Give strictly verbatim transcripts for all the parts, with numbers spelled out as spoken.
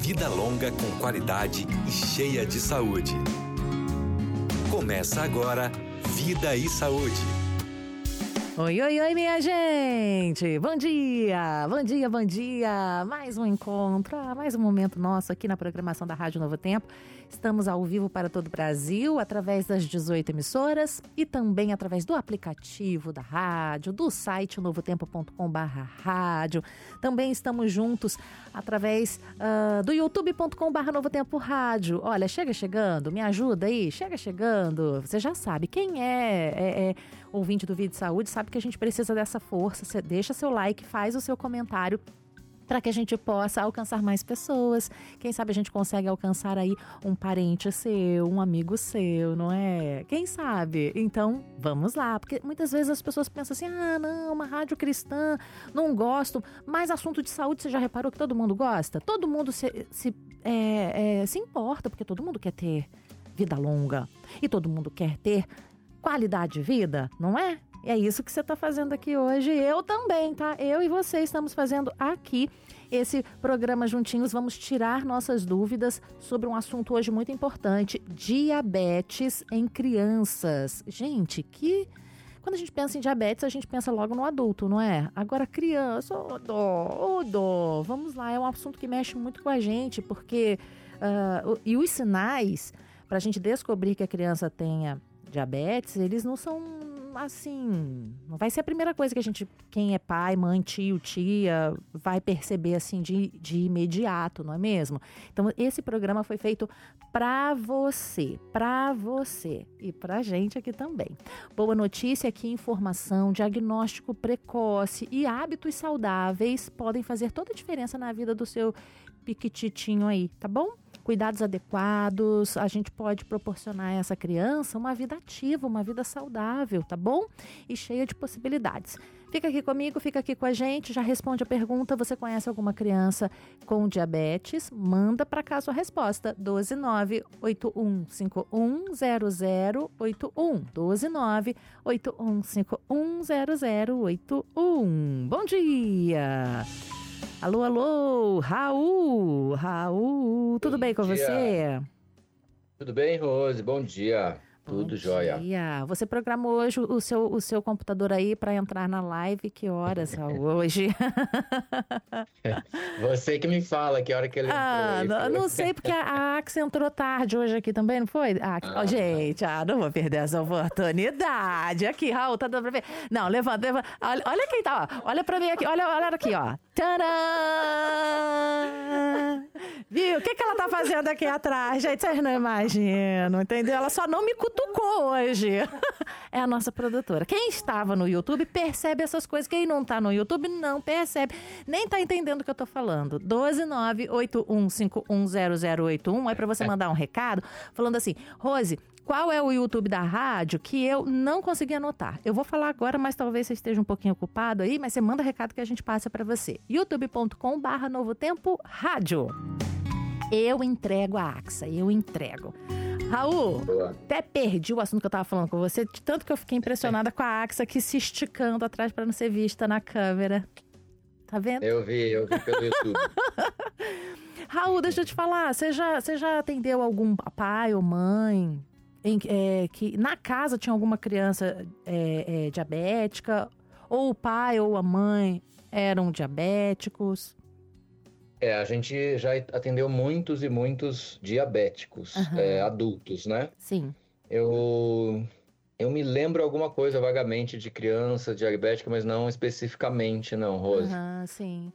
vida longa com qualidade e cheia de saúde. Começa agora Vida e Saúde. Oi, oi, oi, minha gente! Bom dia, bom dia, bom dia! Mais um encontro, mais um momento nosso aqui na programação da Rádio Novo Tempo. Estamos ao vivo para todo o Brasil, através das dezoito emissoras e também através do aplicativo da rádio, do site novo tempo ponto com barra rádio. Também estamos juntos através uh, do youtube ponto com barra novo tempo rádio. Olha, chega chegando, me ajuda aí, chega chegando. Você já sabe, quem é, é, é ouvinte do Vida e Saúde sabe que a gente precisa dessa força. Você deixa seu like, faz o seu comentário para que a gente possa alcançar mais pessoas. Quem sabe a gente consegue alcançar aí um parente seu, um amigo seu, não é? Quem sabe? Então, vamos lá. Porque muitas vezes as pessoas pensam assim, ah, não, uma rádio cristã, não gosto. Mas assunto de saúde, você já reparou que todo mundo gosta? Todo mundo se, se, é, é, se importa, porque todo mundo quer ter vida longa. E todo mundo quer ter qualidade de vida, não é? É isso que você está fazendo aqui hoje. Eu também, tá? Eu e você estamos fazendo aqui esse programa juntinhos. Vamos tirar nossas dúvidas sobre um assunto hoje muito importante: diabetes em crianças. Gente, que... Quando a gente pensa em diabetes, a gente pensa logo no adulto, não é? Agora, criança, ô oh, dó, ô oh, dó. Vamos lá, é um assunto que mexe muito com a gente, porque... Uh, e os sinais para a gente descobrir que a criança tenha diabetes, eles não são... assim, não vai ser a primeira coisa que a gente, quem é pai, mãe, tio, tia, vai perceber assim de, de imediato, não é mesmo? Então, esse programa foi feito pra você, pra você e pra gente aqui também. Boa notícia aqui, informação, diagnóstico precoce e hábitos saudáveis podem fazer toda a diferença na vida do seu piquititinho aí, tá bom? Cuidados adequados, a gente pode proporcionar a essa criança uma vida ativa, uma vida saudável, tá bom? E cheia de possibilidades. Fica aqui comigo, fica aqui com a gente, já responde a pergunta. Você conhece alguma criança com diabetes? Manda para cá a sua resposta. doze nove oito um cinco um zero zero oito um. doze nove oito um cinco um zero zero oito um. Bom dia! Alô, alô, Raul, Raul, tudo Bom bem com dia. você? Tudo bem, Rose? Bom dia. Bom Tudo jóia. Dia. Você programou hoje o seu, o seu computador aí para entrar na live? Que horas, Raul, hoje? Você que me fala que hora que ele entrou. Ah, aí, não, filho. não sei, porque a, a Ax entrou tarde hoje aqui também, não foi? Ah, Ah. oh, gente, ah, não vou perder essa oportunidade. Aqui, Raul, tá dando pra ver? Não, levanta, levanta. Olha, olha quem tá, ó. Olha pra mim aqui, olha, olha aqui, ó. Tcharam! Viu? O que, que ela tá fazendo aqui atrás? Gente, vocês não imaginam, entendeu? Ela só não me cutucou hoje. É a nossa produtora. Quem estava no YouTube percebe essas coisas. Quem não tá no YouTube não percebe. Nem tá entendendo o que eu tô falando. doze nove oito um cinco um zero zero oito um é pra você mandar um recado falando assim: Rose, qual é o YouTube da rádio que eu não consegui anotar? Eu vou falar agora, mas talvez você esteja um pouquinho ocupado aí, mas você manda recado que a gente passa pra você. youtube ponto com barra novo tempo rádio. Eu entrego a Axa, eu entrego. Raul, Boa. até perdi o assunto que eu tava falando com você, de tanto que eu fiquei impressionada com a Axa aqui se esticando atrás pra não ser vista na câmera. Tá vendo? Eu vi, eu vi pelo YouTube. Raul, deixa eu te falar, você já, você já atendeu algum pai ou mãe em, é, que na casa tinha alguma criança é, é, diabética? Ou o pai ou a mãe eram diabéticos? É, a gente já atendeu muitos e muitos diabéticos, Aham. é, adultos, né? Sim. Eu, eu me lembro alguma coisa vagamente de criança diabética, mas não especificamente, não, Rose. Aham, sim.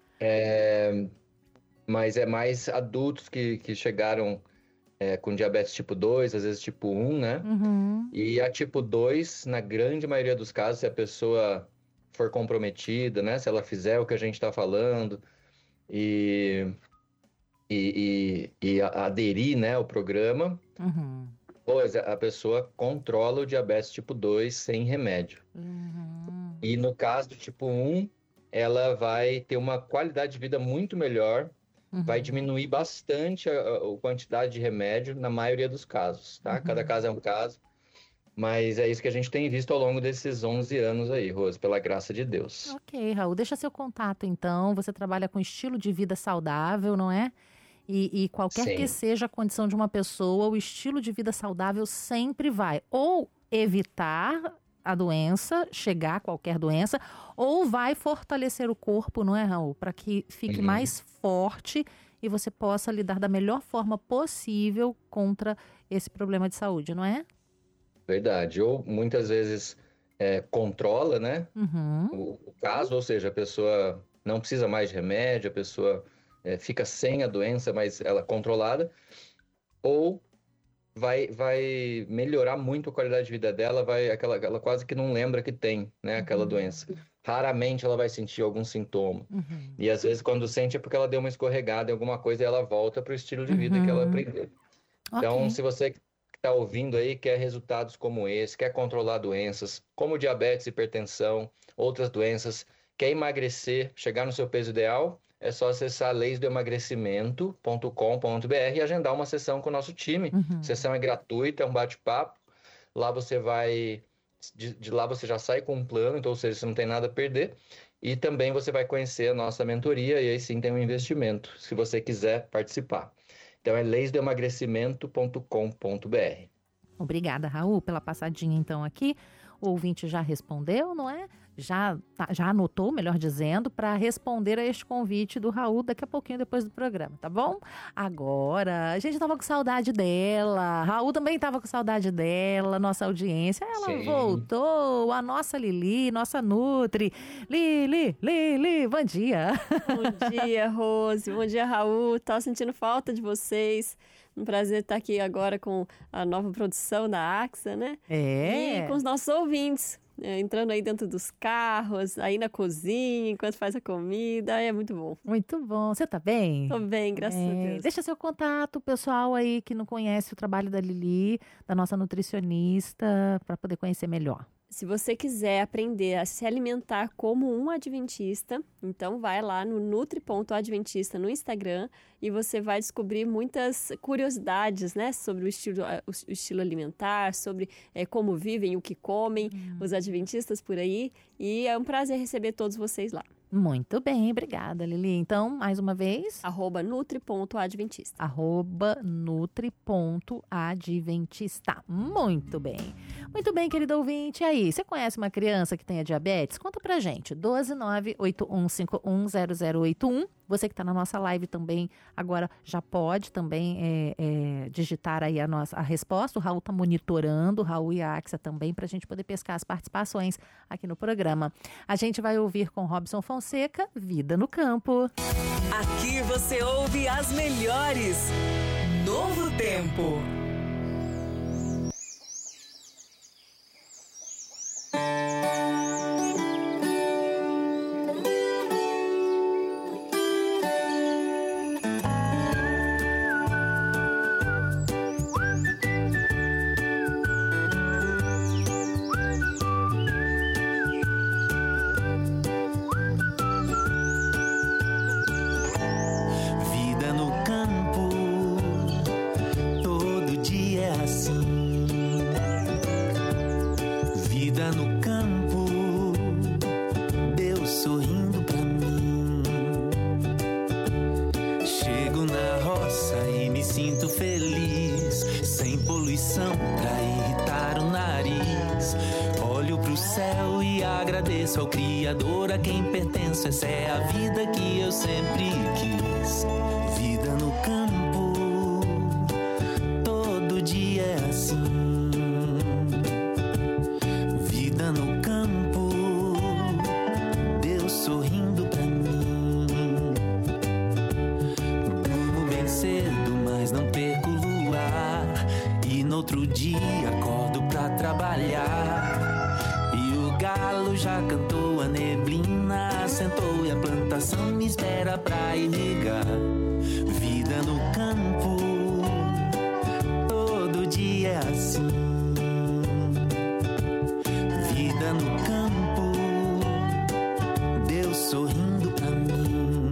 Mas é mais adultos que, que chegaram é, com diabetes tipo dois, às vezes tipo um, né? Uhum. E a tipo dois, na grande maioria dos casos, se a pessoa for comprometida, né? Se ela fizer o que a gente está falando e, e, e, e a- aderir, né, ao programa, Uhum. pois a pessoa controla o diabetes tipo dois sem remédio. Uhum. E no caso do tipo um, ela vai ter uma qualidade de vida muito melhor, Uhum. vai diminuir bastante a, a- a quantidade de remédio na maioria dos casos, tá? Uhum. Cada caso é um caso, mas é isso que a gente tem visto ao longo desses onze anos aí, Rose, pela graça de Deus. Ok, Raul, deixa seu contato então. Você trabalha com estilo de vida saudável, não é? E, e qualquer Sim. que seja a condição de uma pessoa, o estilo de vida saudável sempre vai ou evitar a doença, chegar a qualquer doença, ou vai fortalecer o corpo, não é, Raul? Para que fique Uhum. mais forte e você possa lidar da melhor forma possível contra esse problema de saúde, não é? Verdade. Ou muitas vezes é, controla, né? Uhum. O, o caso, ou seja, a pessoa não precisa mais de remédio, a pessoa é, fica sem a doença, mas ela é controlada, ou vai, vai melhorar muito a qualidade de vida dela, vai, aquela, ela quase que não lembra que tem, né, aquela Uhum. doença. Raramente ela vai sentir algum sintoma. Uhum. E às vezes quando sente é porque ela deu uma escorregada em alguma coisa e ela volta para o estilo de vida que ela Uhum. aprendeu. Então, Ok. se você que está ouvindo aí quer resultados como esse, quer controlar doenças como diabetes, hipertensão, outras doenças, quer emagrecer, chegar no seu peso ideal, é só acessar leis do emagrecimento ponto com ponto b r e agendar uma sessão com o nosso time. Uhum. A sessão é gratuita, é um bate-papo. Lá você vai, de, de lá você já sai com um plano, então, ou seja, você não tem nada a perder. E também você vai conhecer a nossa mentoria e aí sim tem um investimento, se você quiser participar. Então é leis do emagrecimento ponto com ponto b r. Obrigada, Raul, pela passadinha então aqui. O ouvinte já respondeu, não é? Já, tá- já anotou, melhor dizendo, para responder a este convite do Raul daqui a pouquinho depois do programa, tá bom? Agora, a gente tava com saudade dela, Raul também tava com saudade dela, nossa audiência. Ela Sim. voltou, a nossa Lili, nossa Nutri. Lili, Lili, bom dia. Bom dia, Rose. Bom dia, Raul. Tava sentindo falta de vocês. Um prazer estar aqui agora com a nova produção da AXA, né? É. E com os nossos ouvintes, é, entrando aí dentro dos carros, aí na cozinha, enquanto faz a comida. É muito bom. Muito bom. Você tá bem? Tô bem, graças a É, Deus. deixa seu contato, pessoal aí que não conhece o trabalho da Lili, da nossa nutricionista, para poder conhecer melhor. Se você quiser aprender a se alimentar como um adventista, então vai lá no nutri ponto adventista no Instagram e você vai descobrir muitas curiosidades, né, sobre o estilo, o estilo alimentar, sobre é, como vivem, o que comem os adventistas por aí. E é um prazer receber todos vocês lá. Muito bem, obrigada, Lili. Então, mais uma vez, arroba nutri ponto adventista. arroba nutri ponto adventista. Muito bem. Muito bem, querido ouvinte. E aí, você conhece uma criança que tenha diabetes? Conta pra gente. doze nove oito um cinco um zero zero oito um. Você que está na nossa live também, agora já pode também é, é, digitar aí a, nossa, a resposta. O Raul está monitorando, o Raul e a Axa também, para a gente poder pescar as participações aqui no programa. A gente vai ouvir com Robson Fonseca, Vida no Campo. Aqui você ouve as melhores. Novo Tempo. Vida no campo, todo dia é assim. Vida no campo, Deus sorrindo pra mim. Chego na roça e me sinto feliz, sem poluição pra irritar o nariz. Olho pro céu e agradeço ao Criador a quem pertenço. Essa é a vida que eu sempre quis. Vida no campo, todo dia é assim. Vida no campo, Deus sorrindo pra mim. Durmo bem cedo, mas não perco o luar. E no outro dia acordo pra trabalhar. E o galo já cantou, a neblina assentou e a plantação me espera pra irrigar. Vida no campo, todo dia é assim. Vida no campo, Deus sorrindo pra mim.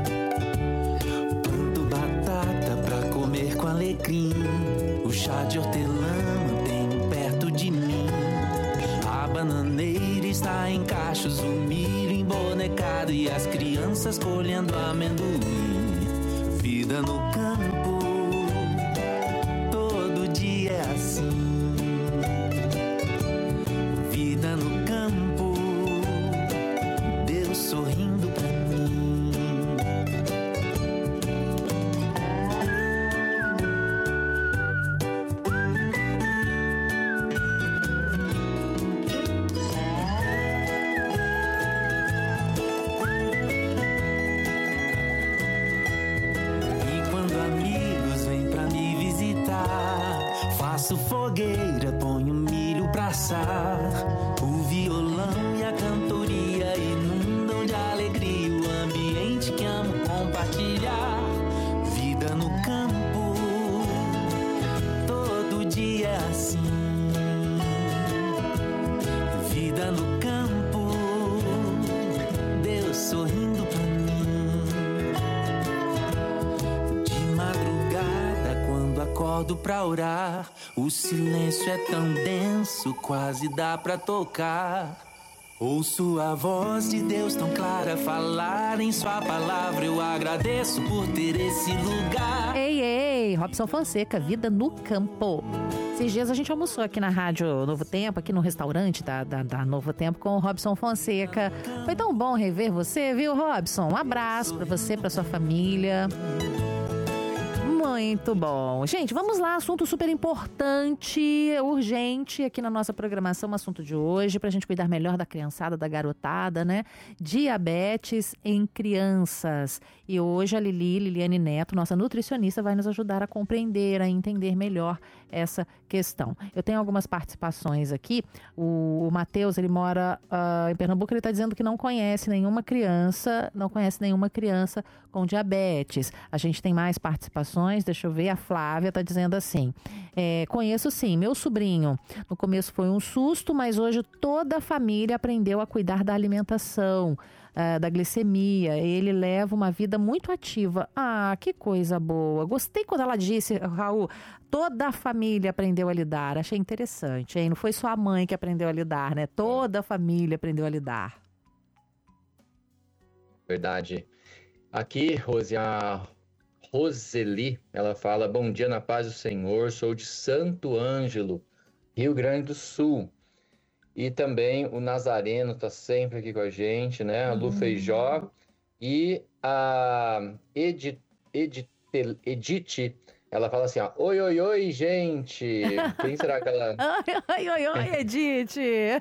Planto batata pra comer com alecrim. O chá de hortelã mantenho perto de mim. A bananeira está em cachos, o milho embonecado e as crianças colhendo amendoim. Vida no campo, todo dia é assim. Vida no campo, Deus sorrindo pra mim. E quando amigos vêm pra me visitar, faço fogueira, ponho milho pra assar. O violão e a cantoria inundam de alegria o ambiente que amo compartilhar. Vida no campo, todo dia é assim. Vida no campo, Deus sorrindo pra mim. De madrugada, quando acordo pra orar, o silêncio é tão denso, quase dá pra tocar. Ouço a voz de Deus tão clara falar em sua palavra. Eu agradeço por ter esse lugar. Ei, ei, Robson Fonseca, Vida no Campo. Esses dias a gente almoçou aqui na Rádio Novo Tempo, aqui no restaurante da, da, da Novo Tempo, com o Robson Fonseca. Foi tão bom rever você, viu, Robson? Um abraço pra você, pra sua família. Muito bom. Gente, vamos lá, assunto super importante, urgente aqui na nossa programação, o assunto de hoje, pra gente cuidar melhor da criançada, da garotada, né? Diabetes em crianças. E hoje a Lili, Liliane Neto, nossa nutricionista, vai nos ajudar a compreender, a entender melhor essa questão. Eu tenho algumas participações aqui. O, o Matheus, ele mora uh, em Pernambuco, ele está dizendo que não conhece nenhuma criança, não conhece nenhuma criança com diabetes. A gente tem mais participações, deixa eu ver, a Flávia está dizendo assim, é, conheço sim, meu sobrinho, no começo foi um susto, mas hoje toda a família aprendeu a cuidar da alimentação, uh, da glicemia, ele leva uma vida muito ativa. Ah, que coisa boa, gostei quando ela disse, Raul, toda a família aprendeu a lidar, achei interessante, hein? Não foi só a mãe que aprendeu a lidar, né? Toda a família aprendeu a lidar. Verdade. Aqui, Rose, a Roseli, ela fala, bom dia na paz do Senhor, sou de Santo Ângelo, Rio Grande do Sul. E também o Nazareno está sempre aqui com a gente, né? A Lu uhum. Feijó e a Edith, Edith, Edith, ela fala assim, ó, oi, oi, oi, gente. Quem será que ela... oi, oi, oi, Edith.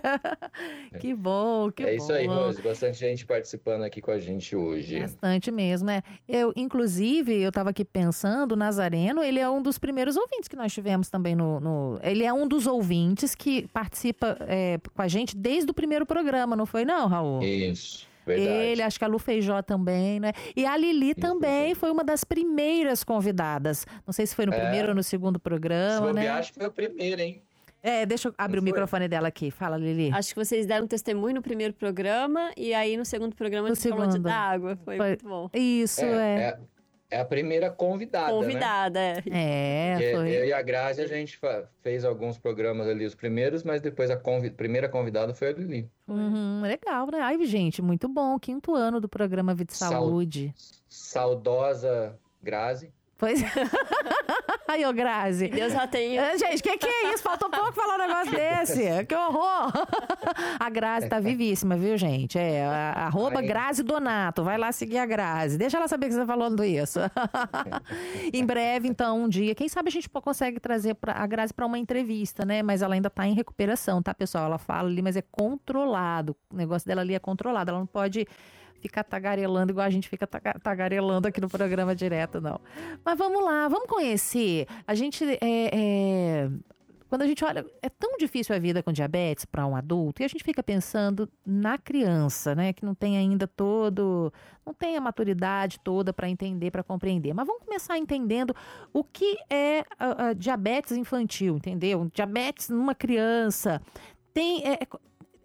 Que bom, que bom. É isso aí, Rose, bastante gente participando aqui com a gente hoje. Bastante mesmo, né? Eu, inclusive, eu estava aqui pensando, o Nazareno, ele é um dos primeiros ouvintes que nós tivemos também no... no... Ele é um dos ouvintes que participa é, com a gente desde o primeiro programa, não foi não, Raul? Isso. Verdade. Ele, acho que a Lu Feijó também, né? E a Lili Isso, também foi uma das primeiras convidadas. Não sei se foi no é. primeiro ou no segundo programa, né? Acho que foi o primeiro, hein? É, deixa eu abrir Não o foi? microfone dela aqui. Fala, Lili. Acho que vocês deram testemunho no primeiro programa e aí no segundo programa a gente falou de, da água. Foi, foi muito bom. Isso, é. é. é. É a primeira convidada, Convidada, né? é. É, foi. Eu e a Grazi, a gente fez alguns programas ali, os primeiros, mas depois a convid... primeira convidada foi a Lili. Uhum, legal, né? Ai, gente, muito bom. Quinto ano do programa Vida e Saúde. Saudosa Grazi. Pois é. Aí, ô Grazi. Deus já tem. Gente, que que é isso? Faltou pouco falar um negócio desse. Que horror. A Grazi tá vivíssima, viu, gente? É, a, arroba Grazi Donato. Vai lá seguir a Grazi. Deixa ela saber que você tá falando isso. Em breve, então, um dia, quem sabe a gente consegue trazer pra, a Grazi para uma entrevista, né? Mas ela ainda tá em recuperação, tá, pessoal? Ela fala ali, mas é controlado. O negócio dela ali é controlado. Ela não pode... ficar tagarelando igual a gente fica tagarelando aqui no programa direto, não. Mas vamos lá, vamos conhecer. A gente, é, é, quando a gente olha, é tão difícil a vida com diabetes para um adulto, e a gente fica pensando na criança, né, que não tem ainda todo, não tem a maturidade toda para entender, para compreender. Mas vamos começar entendendo o que é a, a diabetes infantil, entendeu? Diabetes numa criança. Tem... É,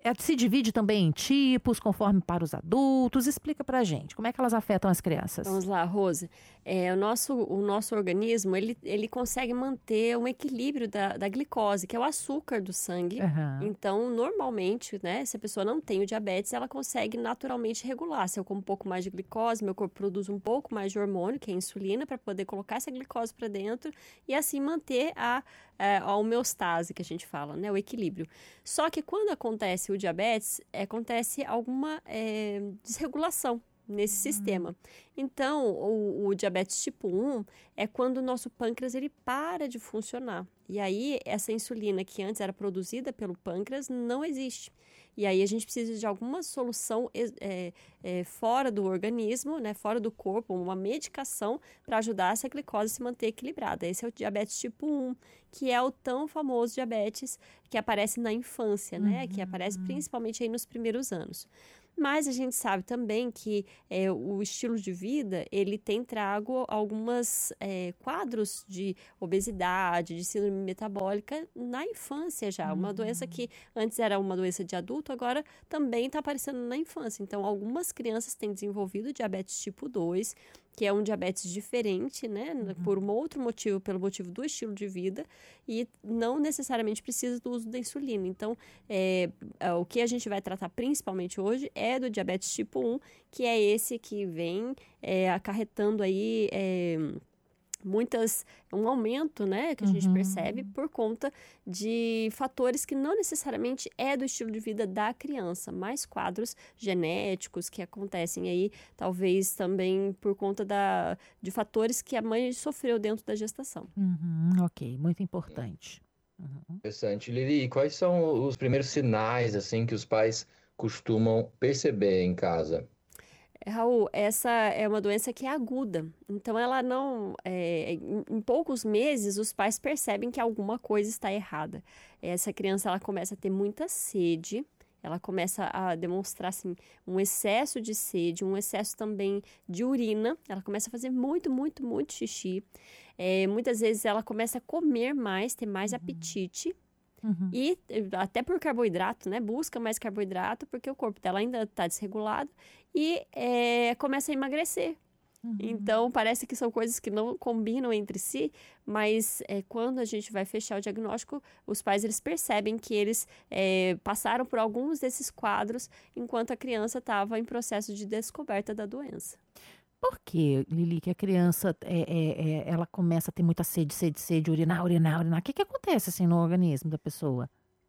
É, se divide também em tipos, conforme para os adultos. Explica pra gente, como é que elas afetam as crianças? Vamos lá, Rose. É, o, nosso, o nosso organismo, ele, ele consegue manter um equilíbrio da, da glicose, que é o açúcar do sangue. Uhum. Então, normalmente, né, se a pessoa não tem o diabetes, ela consegue naturalmente regular. Se eu como um pouco mais de glicose, meu corpo produz um pouco mais de hormônio, que é a insulina, para poder colocar essa glicose para dentro e assim manter a, a, a homeostase, que a gente fala, né, o equilíbrio. Só que quando acontece o diabetes, acontece alguma é, desregulação nesse uhum. sistema. Então, o, o diabetes tipo um é quando o nosso pâncreas ele para de funcionar. E aí, essa insulina que antes era produzida pelo pâncreas não existe. E aí, a gente precisa de alguma solução é, é, fora do organismo, né, fora do corpo, uma medicação para ajudar essa glicose a se manter equilibrada. Esse é o diabetes tipo um, que é o tão famoso diabetes que aparece na infância, né, uhum. que aparece principalmente aí nos primeiros anos. Mas a gente sabe também que é, o estilo de vida, ele tem trago alguns é, quadros de obesidade, de síndrome metabólica na infância já. Uhum. Uma doença que antes era uma doença de adulto, agora também está aparecendo na infância. Então, algumas crianças têm desenvolvido diabetes tipo dois, que é um diabetes diferente, né, uhum. por um outro motivo, pelo motivo do estilo de vida, e não necessariamente precisa do uso da insulina. Então, é, é, o que a gente vai tratar principalmente hoje é do diabetes tipo um, que é esse que vem é, acarretando aí... É, muitas, um aumento, né, que a gente uhum. percebe por conta de fatores que não necessariamente é do estilo de vida da criança, mas quadros genéticos que acontecem aí, talvez também por conta da, de fatores que a mãe sofreu dentro da gestação. Uhum, ok, muito importante. Uhum. Interessante. Lili, e quais são os primeiros sinais, assim, que os pais costumam perceber em casa? Raul, essa é uma doença que é aguda, então ela não, é, em, em poucos meses os pais percebem que alguma coisa está errada. Essa criança ela começa a ter muita sede, ela começa a demonstrar assim, um excesso de sede, um excesso também de urina, ela começa a fazer muito, muito, muito xixi. É, muitas vezes ela começa a comer mais, ter mais uhum. apetite. Uhum. E até por carboidrato, né? Busca mais carboidrato porque o corpo dela ainda está desregulado e é, começa a emagrecer. Uhum. Então, parece que são coisas que não combinam entre si, mas é, quando a gente vai fechar o diagnóstico, os pais eles percebem que eles é, passaram por alguns desses quadros enquanto a criança estava em processo de descoberta da doença. Por que, Lili, que a criança é, é, é, ela começa a ter muita sede, sede, sede, urinar, urinar, urinar? O que, que acontece assim no organismo da pessoa?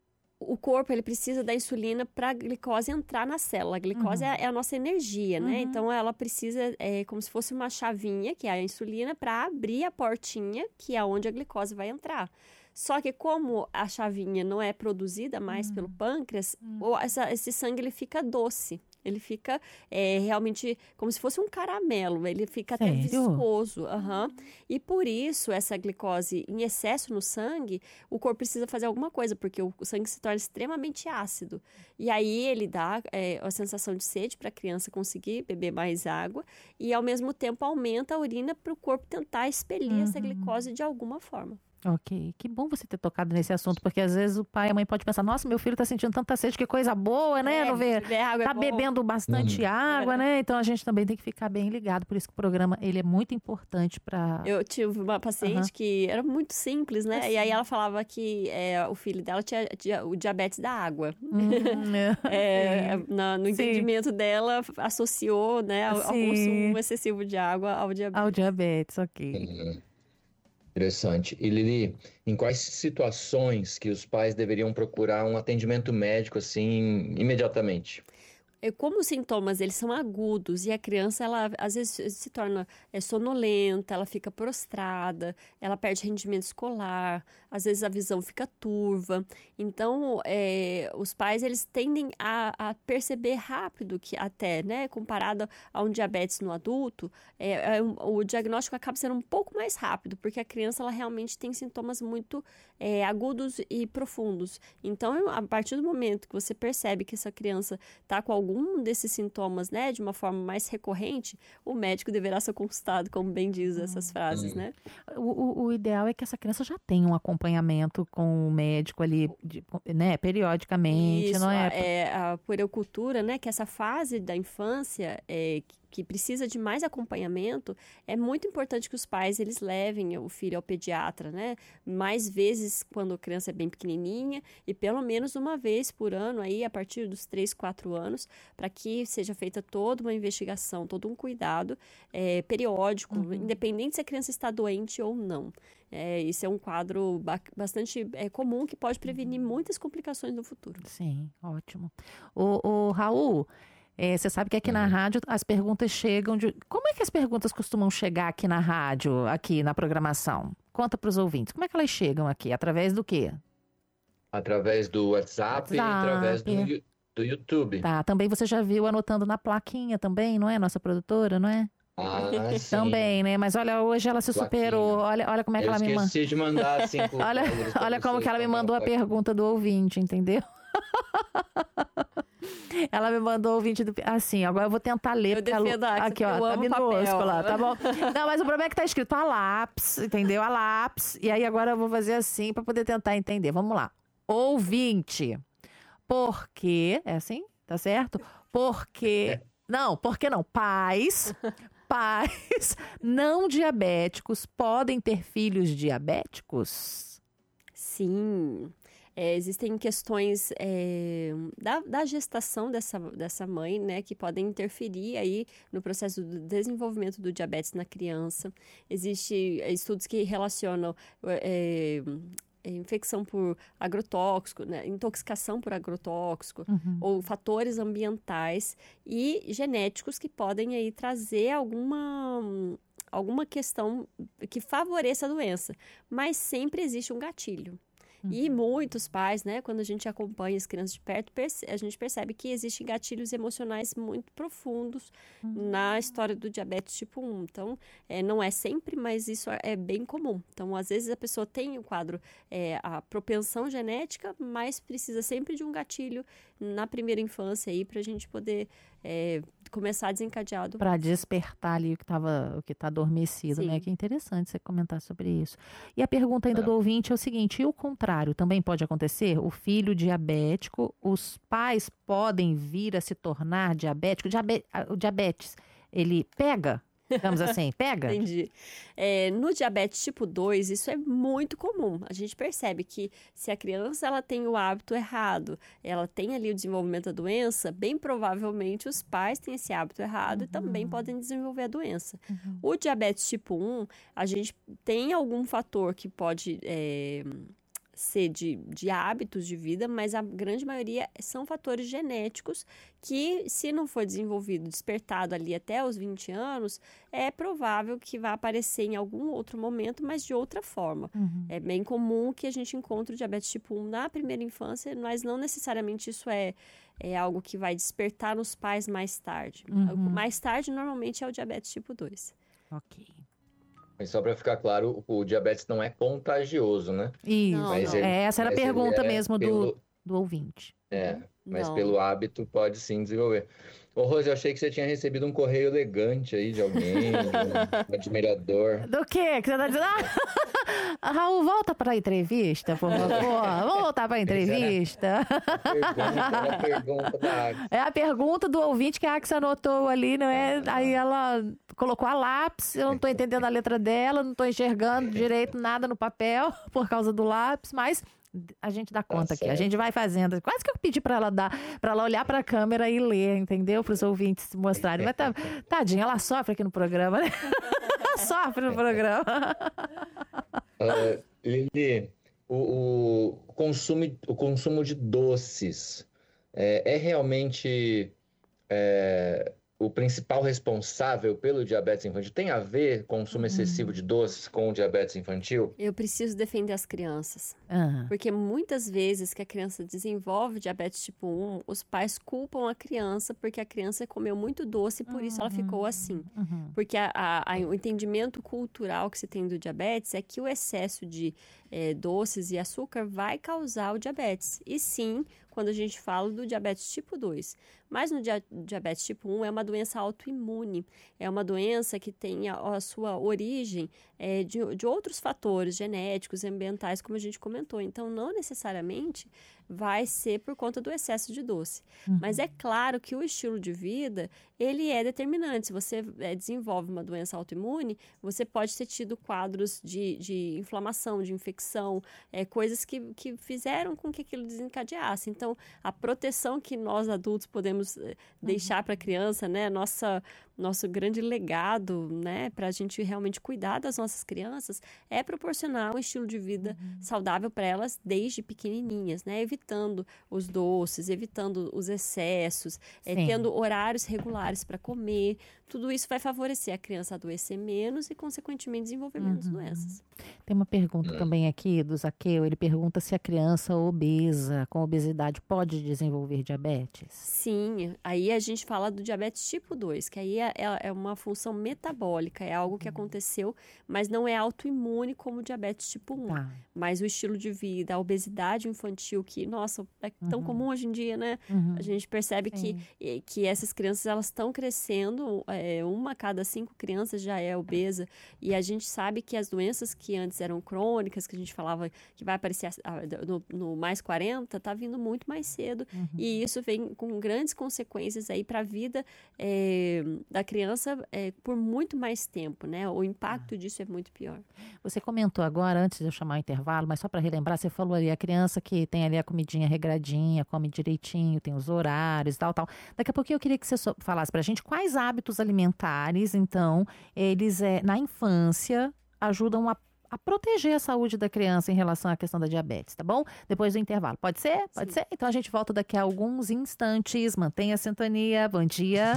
O corpo ele precisa da insulina para a glicose entrar na célula. A glicose uhum. é, é a nossa energia, né? Uhum. Então ela precisa, é como se fosse uma chavinha, que é a insulina, para abrir a portinha, que é onde a glicose vai entrar. Só que como a chavinha não é produzida mais uhum. pelo pâncreas, uhum. essa, esse sangue ele fica doce. Ele fica é, realmente como se fosse um caramelo, ele fica Sério? até viscoso. Uhum. E por isso, essa glicose em excesso no sangue, o corpo precisa fazer alguma coisa, porque o sangue se torna extremamente ácido. E aí ele dá é, a sensação de sede para a criança conseguir beber mais água e, ao mesmo tempo, aumenta a urina para o corpo tentar expelir uhum. essa glicose de alguma forma. Ok, que bom você ter tocado nesse assunto, porque às vezes o pai e a mãe pode pensar, nossa, meu filho tá sentindo tanta sede, que coisa boa, né? É, Não vê, água tá é bebendo bastante uhum. água, né? Então a gente também tem que ficar bem ligado, por isso que o programa, ele é muito importante para... Eu tive uma paciente uhum. que era muito simples, né? Assim. E aí ela falava que é, o filho dela tinha, tinha o diabetes da água. Hum, é, na, no entendimento Sim. dela, associou, né, ao, ao consumo excessivo de água ao diabetes. Ao diabetes, ok. Uhum. Interessante. E Lili, em quais situações que os pais deveriam procurar um atendimento médico assim imediatamente? Como os sintomas eles são agudos e a criança ela às vezes se torna é, sonolenta, ela fica prostrada, ela perde rendimento escolar, às vezes a visão fica turva. Então é, os pais eles tendem a, a perceber rápido que até, né, comparado a um diabetes no adulto, é, é, o diagnóstico acaba sendo um pouco mais rápido, porque a criança ela realmente tem sintomas muito é, agudos e profundos. Então a partir do momento que você percebe que essa criança está com algum algum desses sintomas, né, de uma forma mais recorrente, o médico deverá ser consultado, como bem diz essas frases, né? O, o, o ideal é que essa criança já tenha um acompanhamento com o médico ali, de, né, periodicamente, Isso, não é? a, é a puericultura, né, que essa fase da infância é, que precisa de mais acompanhamento, é muito importante que os pais eles levem o filho ao pediatra, né? Mais vezes quando a criança é bem pequenininha e pelo menos uma vez por ano aí a partir dos três, quatro anos, para que seja feita toda uma investigação, todo um cuidado é, periódico, uhum. independente se a criança está doente ou não. É, isso é um quadro ba- bastante é, comum que pode prevenir muitas complicações no futuro. Sim, ótimo. O, o Raul, é, você sabe que aqui uhum. na rádio as perguntas chegam de... Como é que as perguntas costumam chegar aqui na rádio, aqui na programação? Conta para os ouvintes. Como é que elas chegam aqui? Através do quê? Através do WhatsApp, WhatsApp. e através do, do YouTube. Tá, também você já viu anotando na plaquinha também, não é? Nossa produtora, não é? Ah, sim. Também, né? Mas olha, hoje ela se plaquinha. superou. Olha, olha como é que Eu ela me mandou. esqueci de mandar cinco. olha olha como que ela me mandou a pergunta do ouvinte, entendeu? Ela me mandou o ouvinte do... Assim, agora eu vou tentar ler. Eu defendo a Aqui, ó, tá minúscula, tá bom? Não, mas o problema é que tá escrito a lápis, entendeu? A lápis. E aí agora eu vou fazer assim pra poder tentar entender. Vamos lá. Ouvinte. Por quê? É assim? Tá certo? Porque... Não, por que não? Pais... Pais não diabéticos podem ter filhos diabéticos? Sim. É, existem questões é, da, da gestação dessa, dessa mãe, né, que podem interferir aí no processo do desenvolvimento do diabetes na criança. Existem estudos que relacionam é, infecção por agrotóxico, né, intoxicação por agrotóxico, uhum. ou fatores ambientais e genéticos que podem aí trazer alguma... alguma questão que favoreça a doença. Mas sempre existe um gatilho. E muitos pais, né, quando a gente acompanha as crianças de perto, a gente percebe que existem gatilhos emocionais muito profundos uhum. na história do diabetes tipo um. Então, é, não é sempre, mas isso é bem comum. Então, às vezes a pessoa tem o quadro, é, a propensão genética, mas precisa sempre de um gatilho na primeira infância aí para a gente poder é, começar desencadeado. Para despertar ali o que estava, o que está adormecido, Sim. né? Que é interessante você comentar sobre isso. E a pergunta ainda é. do ouvinte é o seguinte: e o contrário também pode acontecer? O filho diabético, os pais podem vir a se tornar diabético? Diabe- o diabetes, ele pega? Digamos assim, pega? Entendi. É, no diabetes tipo dois, isso é muito comum. A gente percebe que se a criança ela tem o hábito errado, ela tem ali o desenvolvimento da doença, bem provavelmente os pais têm esse hábito errado uhum. e também podem desenvolver a doença. Uhum. O diabetes tipo um, a gente tem algum fator que pode... É, ser de, de hábitos de vida, mas a grande maioria são fatores genéticos que, se não for desenvolvido, despertado ali até os vinte anos, é provável que vá aparecer em algum outro momento, mas de outra forma. Uhum. É bem comum que a gente encontre o diabetes tipo um na primeira infância, mas não necessariamente isso é, é algo que vai despertar nos pais mais tarde. Uhum. Mais tarde, normalmente, é o diabetes tipo dois. Ok. Mas só para ficar claro, o diabetes não é contagioso, né? Isso, mas ele, essa era a pergunta é mesmo pelo, do, do ouvinte. É, mas não. pelo hábito pode sim desenvolver. Ô, Rose, eu achei que você tinha recebido um correio elegante aí de alguém, um admirador. Do quê? Que você tá dizendo? Ah, Raul, volta para a entrevista, por favor. Vamos voltar para a entrevista. Pergunta, a pergunta da Axis. É a pergunta do ouvinte que a Axis anotou ali, não é? Ah, aí ela colocou a lápis, eu não estou entendendo a letra dela, não estou enxergando direito nada no papel por causa do lápis, mas... A gente dá conta tá aqui, a gente vai fazendo. Quase que eu pedi pra ela dar, para ela olhar pra câmera e ler, entendeu? Para os ouvintes se mostrarem. Mas tá, tadinha, ela sofre aqui no programa, né? Sofre no programa. Uh, Lili, o, o, consumo, o consumo de doces é, é realmente é, o principal responsável pelo diabetes infantil? Tem a ver consumo excessivo de doces com o diabetes infantil? Eu preciso defender as crianças. Uhum. Porque muitas vezes que a criança desenvolve diabetes tipo um, os pais culpam a criança porque a criança comeu muito doce e por uhum. isso ela ficou assim. Uhum. Porque a, a, a, o entendimento cultural que se tem do diabetes é que o excesso de é, doces e açúcar vai causar o diabetes. E sim, quando a gente fala do diabetes tipo dois. Mas no dia, diabetes tipo um é uma doença autoimune, é uma doença que tem a, a sua origem é, de, de outros fatores genéticos e ambientais, como a gente comentou. Então, não necessariamente vai ser por conta do excesso de doce. Uhum. Mas é claro que o estilo de vida, ele é determinante. Se você é, desenvolve uma doença autoimune, você pode ter tido quadros de, de inflamação, de infecção, é, coisas que, que fizeram com que aquilo desencadeasse. Então, a proteção que nós adultos podemos é, deixar uhum. para a criança, né, nossa... Nosso grande legado, né, para a gente realmente cuidar das nossas crianças é proporcionar um estilo de vida uhum. saudável para elas desde pequenininhas, né, evitando os doces, evitando os excessos, é, tendo horários regulares para comer. Tudo isso vai favorecer a criança a adoecer menos e, consequentemente, desenvolver menos uhum. doenças. Tem uma pergunta também aqui do Zaqueu. Ele pergunta se a criança obesa, com obesidade, pode desenvolver diabetes? Sim, aí a gente fala do diabetes tipo dois, que aí é, é uma função metabólica, é algo que aconteceu, mas não é autoimune como o diabetes tipo um. Tá. Mas o estilo de vida, a obesidade infantil, que, nossa, é tão uhum. comum hoje em dia, né? Uhum. A gente percebe que, que essas crianças, elas estão crescendo, é, uma a cada cinco crianças já é obesa, e a gente sabe que as doenças que antes eram crônicas, que a gente falava que vai aparecer no, no mais quarenta, tá vindo muito mais cedo, uhum. e isso vem com grandes consequências aí para a vida é, da criança é, por muito mais tempo, né? O impacto ah. disso é muito pior. Você comentou agora, antes de eu chamar o intervalo, mas só para relembrar, você falou ali, a criança que tem ali a comidinha regradinha, come direitinho, tem os horários, tal, tal. Daqui a pouquinho eu queria que você falasse para a gente quais hábitos alimentares, então, eles é, na infância ajudam a a proteger a saúde da criança em relação à questão da diabetes, tá bom? Depois do intervalo. Pode ser? Pode Sim. ser? Então a gente volta daqui a alguns instantes. Mantenha a sintonia. Bom dia.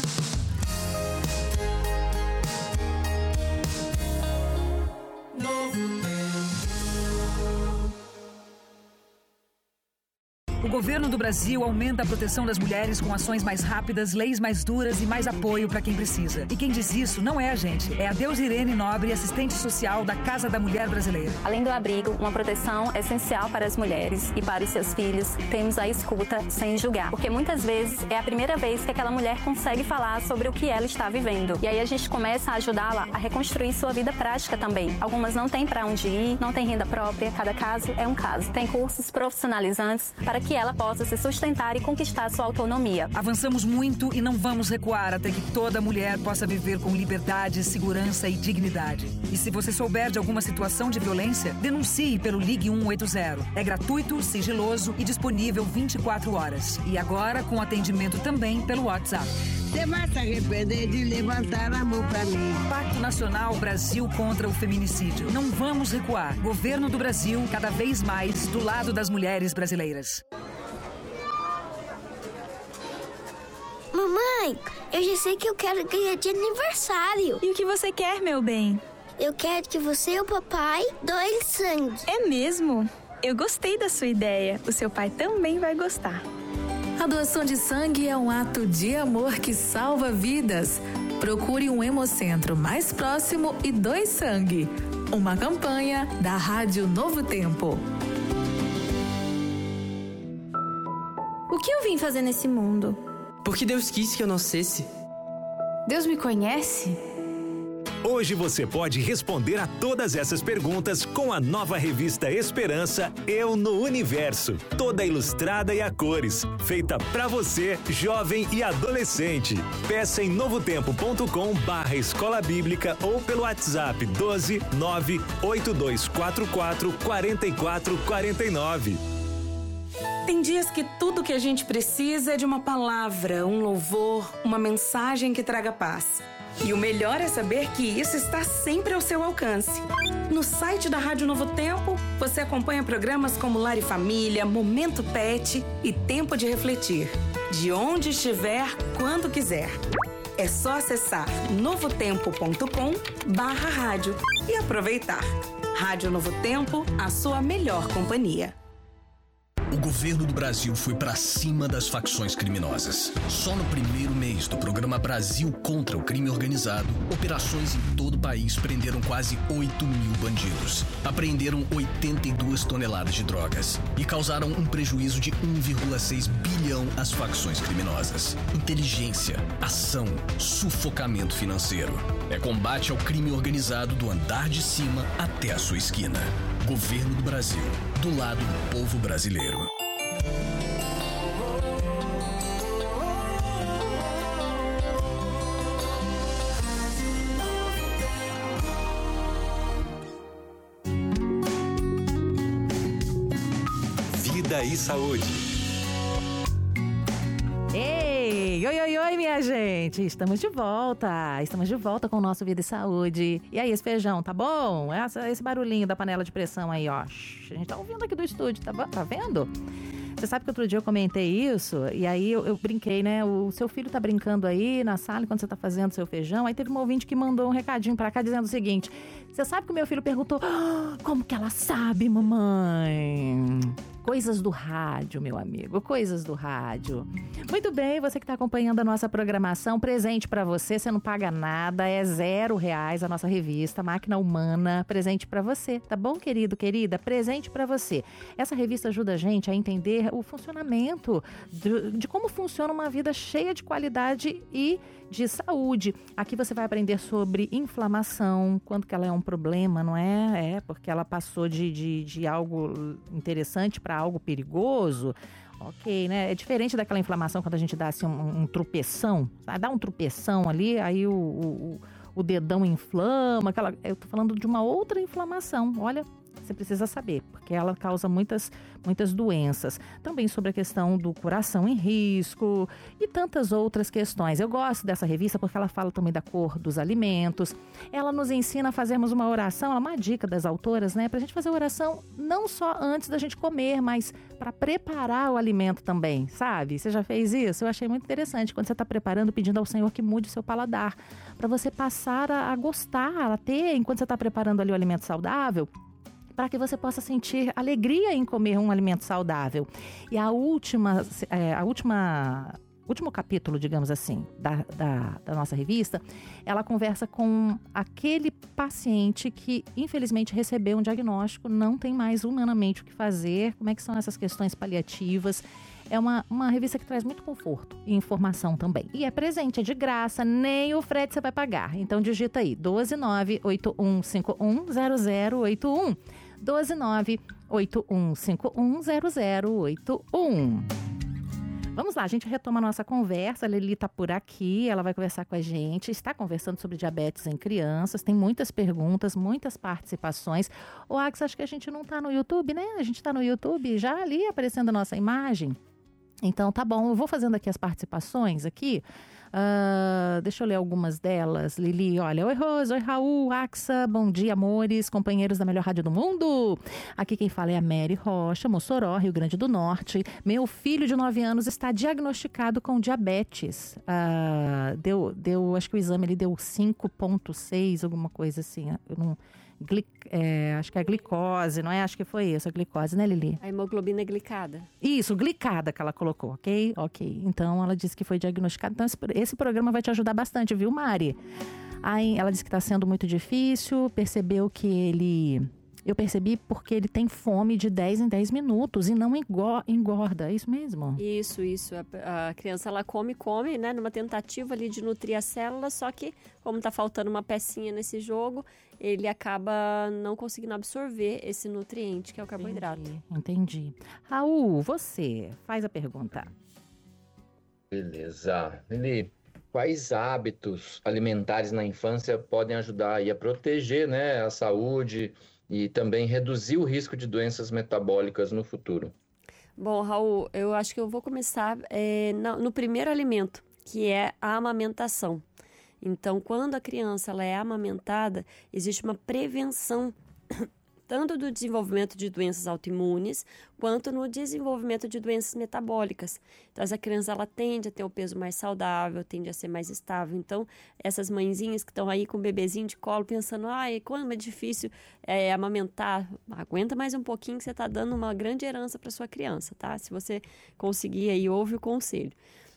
O governo do Brasil aumenta a proteção das mulheres com ações mais rápidas, leis mais duras e mais apoio para quem precisa. E quem diz isso não é a gente, é a Deusirene Nobre, assistente social da Casa da Mulher Brasileira. Além do abrigo, uma proteção essencial para as mulheres e para os seus filhos, temos a escuta sem julgar. Porque muitas vezes é a primeira vez que aquela mulher consegue falar sobre o que ela está vivendo. E aí a gente começa a ajudá-la a reconstruir sua vida prática também. Algumas não têm para onde ir, não têm renda própria, cada caso é um caso. Tem cursos profissionalizantes para que ela possa se sustentar e conquistar sua autonomia. Avançamos muito e não vamos recuar até que toda mulher possa viver com liberdade, segurança e dignidade. E se você souber de alguma situação de violência, denuncie pelo Ligue um oito zero. É gratuito, sigiloso e disponível vinte e quatro horas. E agora com atendimento também pelo WhatsApp. Você vai se arrepender de levantar a mão pra mim. Pacto Nacional Brasil contra o Feminicídio. Não vamos recuar. Governo do Brasil, cada vez mais do lado das mulheres brasileiras. Mamãe, eu já sei que eu quero ganhar de aniversário. E o que você quer, meu bem? Eu quero que você e o papai doem sangue. É mesmo? Eu gostei da sua ideia. O seu pai também vai gostar. A doação de sangue é um ato de amor que salva vidas. Procure um hemocentro mais próximo e doe sangue. Uma campanha da Rádio Novo Tempo. O que eu vim fazer nesse mundo? Porque Deus quis que eu nascesse. Deus me conhece? Hoje você pode responder a todas essas perguntas com a nova revista Esperança Eu no Universo. Toda ilustrada e a cores. Feita pra você, jovem e adolescente. Peça em novotempo ponto com barra escola bíblica ou pelo WhatsApp doze nove oito dois quatro quatro quatro quatro quatro nove. Tem dias que tudo que a gente precisa é de uma palavra, um louvor, uma mensagem que traga paz. E o melhor é saber que isso está sempre ao seu alcance. No site da Rádio Novo Tempo, você acompanha programas como Lar e Família, Momento Pet e Tempo de Refletir. De onde estiver, quando quiser. É só acessar novotempo ponto com barra rádio e aproveitar. Rádio Novo Tempo, a sua melhor companhia. O governo do Brasil foi para cima das facções criminosas. Só no primeiro mês do programa Brasil contra o Crime Organizado, operações em todo o país prenderam quase oito mil bandidos, apreenderam oitenta e duas toneladas de drogas e causaram um prejuízo de um vírgula seis bilhão às facções criminosas. Inteligência, ação, sufocamento financeiro. É combate ao crime organizado do andar de cima até a sua esquina. Governo do Brasil, do lado do povo brasileiro. Vida e Saúde. Ei, oi, oi, oi, minha gente! Estamos de volta! Estamos de volta com o nosso Vida e Saúde. E aí, esse feijão, tá bom? Essa, esse barulhinho da panela de pressão aí, ó. A gente tá ouvindo aqui do estúdio, tá, tá vendo? Você sabe que outro dia eu comentei isso, e aí eu, eu brinquei, né? O seu filho tá brincando aí na sala enquanto você tá fazendo seu feijão. Aí teve um ouvinte que mandou um recadinho pra cá dizendo o seguinte: você sabe que o meu filho perguntou, ah, como que ela sabe, mamãe? Coisas do rádio, meu amigo, coisas do rádio. Muito bem, você que está acompanhando a nossa programação, presente para você, você não paga nada, é zero reais a nossa revista Máquina Humana, presente para você, tá bom, querido, querida? Presente para você. Essa revista ajuda a gente a entender o funcionamento de, de como funciona uma vida cheia de qualidade e de saúde. Aqui você vai aprender sobre inflamação, quando que ela é um problema, não é? É, porque ela passou de, de, de algo interessante para algo perigoso. Ok, né? É diferente daquela inflamação quando a gente dá assim um, um tropeção, sabe? Dá um tropeção ali, aí o, o, o dedão inflama, aquela... eu tô falando de uma outra inflamação, olha... Você precisa saber, porque ela causa muitas, muitas doenças. Também sobre a questão do coração em risco e tantas outras questões. Eu gosto dessa revista porque ela fala também da cor dos alimentos. Ela nos ensina a fazermos uma oração, é uma dica das autoras, né? Pra gente fazer oração não só antes da gente comer, mas para preparar o alimento também, sabe? Você já fez isso? Eu achei muito interessante quando você está preparando, pedindo ao Senhor que mude o seu paladar. Para você passar a, a gostar, a ter, enquanto você está preparando ali o alimento saudável, para que você possa sentir alegria em comer um alimento saudável. E a última, é, a última, último capítulo, digamos assim, da, da, da nossa revista, ela conversa com aquele paciente que, infelizmente, recebeu um diagnóstico, não tem mais humanamente o que fazer, como é que são essas questões paliativas. É uma, uma revista que traz muito conforto e informação também. E é presente, é de graça, nem o frete você vai pagar. Então digita aí, um dois nove oito um cinco um zero zero oito um. um dois nove oito um cinco um zero zero oito um. Vamos lá, a gente retoma a nossa conversa. A Lili está por aqui, ela vai conversar com a gente. Está conversando sobre diabetes em crianças. Tem muitas perguntas, muitas participações. O Ax, acho que a gente não está no YouTube, né? A gente está no YouTube já ali aparecendo a nossa imagem. Então, tá bom, eu vou fazendo aqui as participações aqui. Uh, deixa eu ler algumas delas. Lili, olha, oi Rose, oi Raul, Axa, bom dia amores, companheiros da melhor rádio do mundo. Aqui quem fala é a Mary Rocha, Mossoró, Rio Grande do Norte. Meu filho de nove anos está diagnosticado com diabetes. Uh, deu, deu, acho que o exame ele deu cinco ponto seis, alguma coisa assim. Eu não... Gli, é, acho que é a glicose, não é? Acho que foi isso, a glicose, né, Lili? A hemoglobina glicada. Isso, glicada que ela colocou, ok? Ok. Então, ela disse que foi diagnosticada. Então, esse, esse programa vai te ajudar bastante, viu, Mari? Aí, ela disse que está sendo muito difícil, percebeu que ele... Eu percebi porque ele tem fome de dez em dez minutos e não engorda, é isso mesmo? Isso, isso. A, a criança, ela come, come, né? Numa tentativa ali de nutrir a célula, só que, como tá faltando uma pecinha nesse jogo, ele acaba não conseguindo absorver esse nutriente, que é o carboidrato. Entendi, entendi. Raul, você faz a pergunta. Beleza. Lili, quais hábitos alimentares na infância podem ajudar aí a proteger, né, a saúde e também reduzir o risco de doenças metabólicas no futuro? Bom, Raul, eu acho que eu vou começar é, no, no primeiro alimento, que é a amamentação. Então, quando a criança ela é amamentada, existe uma prevenção tanto do desenvolvimento de doenças autoimunes, quanto no desenvolvimento de doenças metabólicas. Então, essa criança, ela tende a ter um peso mais saudável, tende a ser mais estável. Então, essas mãezinhas que estão aí com o bebezinho de colo, pensando, ai, como é difícil é, amamentar, aguenta mais um pouquinho que você está dando uma grande herança para sua criança, tá? Se você conseguir aí, ouve o conselho.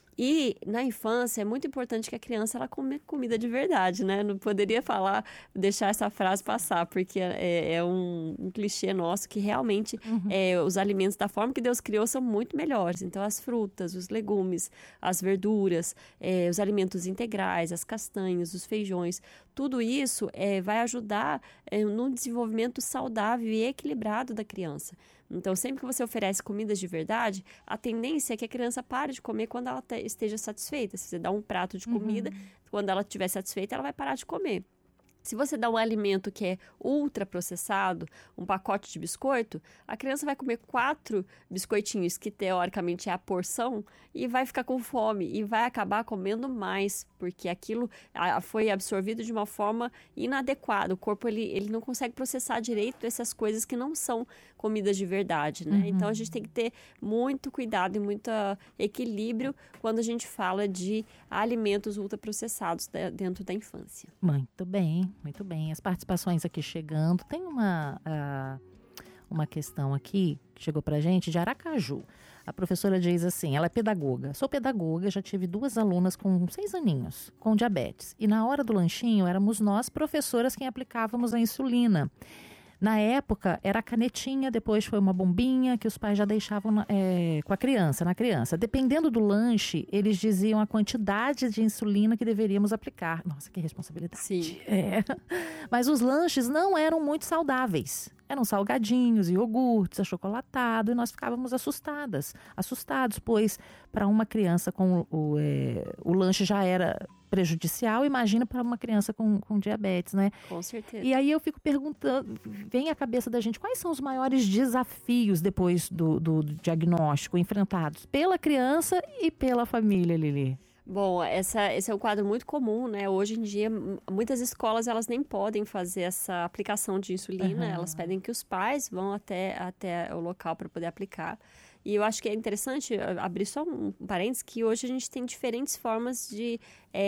E na infância é muito importante que a criança ela come comida de verdade, né? Não poderia falar, deixar essa frase passar, porque é, é um, um clichê nosso que realmente uhum. é, os alimentos da forma que Deus criou são muito melhores. Então as frutas, os legumes, as verduras, é, os alimentos integrais, as castanhas, os feijões, tudo isso é, vai ajudar é, no desenvolvimento saudável e equilibrado da criança. Então, sempre que você oferece comidas de verdade, a tendência é que a criança pare de comer quando ela te, esteja satisfeita. Se você dá um prato de comida, uhum. quando ela estiver satisfeita, ela vai parar de comer. Se você dá um alimento que é ultraprocessado, um pacote de biscoito, a criança vai comer quatro biscoitinhos, que teoricamente é a porção, e vai ficar com fome e vai acabar comendo mais, porque aquilo foi absorvido de uma forma inadequada. O corpo ele, ele não consegue processar direito essas coisas que não são comidas de verdade, né? Uhum. Então, a gente tem que ter muito cuidado e muito equilíbrio quando a gente fala de alimentos ultraprocessados dentro da infância. Muito bem. Muito bem, as participações aqui chegando. Tem uma, uh, uma questão aqui que chegou pra gente de Aracaju. A professora diz assim, ela é pedagoga. Sou pedagoga, já tive duas alunas com seis aninhos, com diabetes. E na hora do lanchinho, éramos nós, professoras, quem aplicávamos a insulina. Na época, era a canetinha, depois foi uma bombinha que os pais já deixavam é, com a criança, na criança. Dependendo do lanche, eles diziam a quantidade de insulina que deveríamos aplicar. Nossa, que responsabilidade. Sim. É. Mas os lanches não eram muito saudáveis. Eram salgadinhos, iogurtes, achocolatado, e nós ficávamos assustadas, assustados, pois para uma criança com o, é, o lanche já era prejudicial, imagina para uma criança com, com diabetes, né? Com certeza. E aí eu fico perguntando, vem à cabeça da gente, quais são os maiores desafios depois do, do, do diagnóstico enfrentados pela criança e pela família, Lili? Bom, essa, esse é um quadro muito comum, né? Hoje em dia, muitas escolas, elas nem podem fazer essa aplicação de insulina. Uhum. Elas pedem que os pais vão até, até o local para poder aplicar. E eu acho que é interessante abrir só um parênteses, que hoje a gente tem diferentes formas de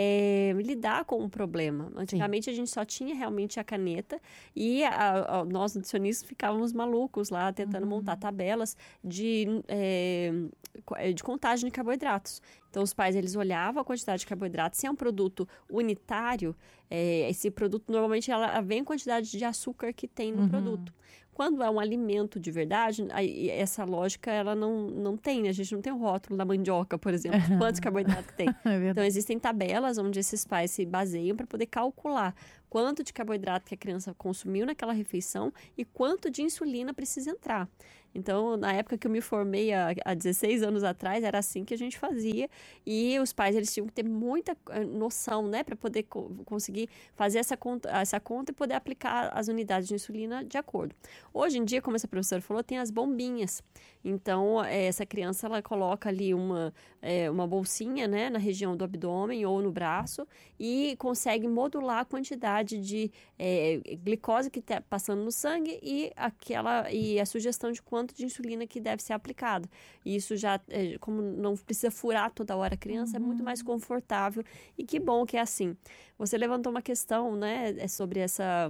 é, lidar com o problema. Antigamente, Sim. a gente só tinha realmente a caneta e a, a, nós, nutricionistas, ficávamos malucos lá, tentando uhum. montar tabelas de, é, de contagem de carboidratos. Então, os pais, eles olhavam a quantidade de carboidratos. Se é um produto unitário, é, esse produto, normalmente, ela vem a quantidade de açúcar que tem no uhum. produto. Quando é um alimento de verdade, aí, essa lógica, ela não, não tem, né? A gente não tem o rótulo da mandioca, por exemplo, de quantos carboidratos que tem. É então, existem tabelas onde esses pais se baseiam para poder calcular quanto de carboidrato que a criança consumiu naquela refeição e quanto de insulina precisa entrar. Então, na época que eu me formei, há, há dezesseis anos atrás, era assim que a gente fazia. E os pais, eles tinham que ter muita noção, né? Para poder co- conseguir fazer essa conta, essa conta e poder aplicar as unidades de insulina de acordo. Hoje em dia, como essa professora falou, tem as bombinhas. Então, essa criança, ela coloca ali uma, é, uma bolsinha, né? Na região do abdômen ou no braço e consegue modular a quantidade de é, glicose que está passando no sangue e, aquela, e a sugestão de quanto de insulina que deve ser aplicado. E isso já, é, como não precisa furar toda hora a criança, uhum. é muito mais confortável. E que bom que é assim. Você levantou uma questão, né, sobre essa...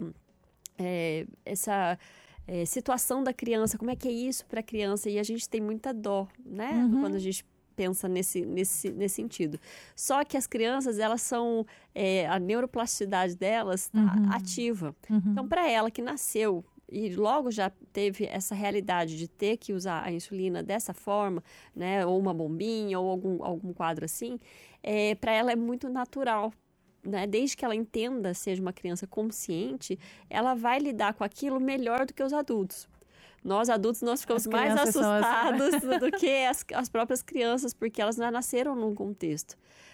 É, essa é, situação da criança, como é que é isso para a criança, e a gente tem muita dó, né, uhum. quando a gente pensa nesse, nesse, nesse sentido. Só que as crianças, elas são, é, a neuroplasticidade delas tá uhum. ativa. Uhum. Então, para ela que nasceu e logo já teve essa realidade de ter que usar a insulina dessa forma, né, ou uma bombinha, ou algum, algum quadro assim, é, para ela é muito natural. Né? Desde que ela entenda, seja uma criança consciente, ela vai lidar com aquilo melhor do que os adultos. Nós, adultos, nós ficamos mais assustados assim. do que as, as próprias crianças, porque elas já nasceram num contexto.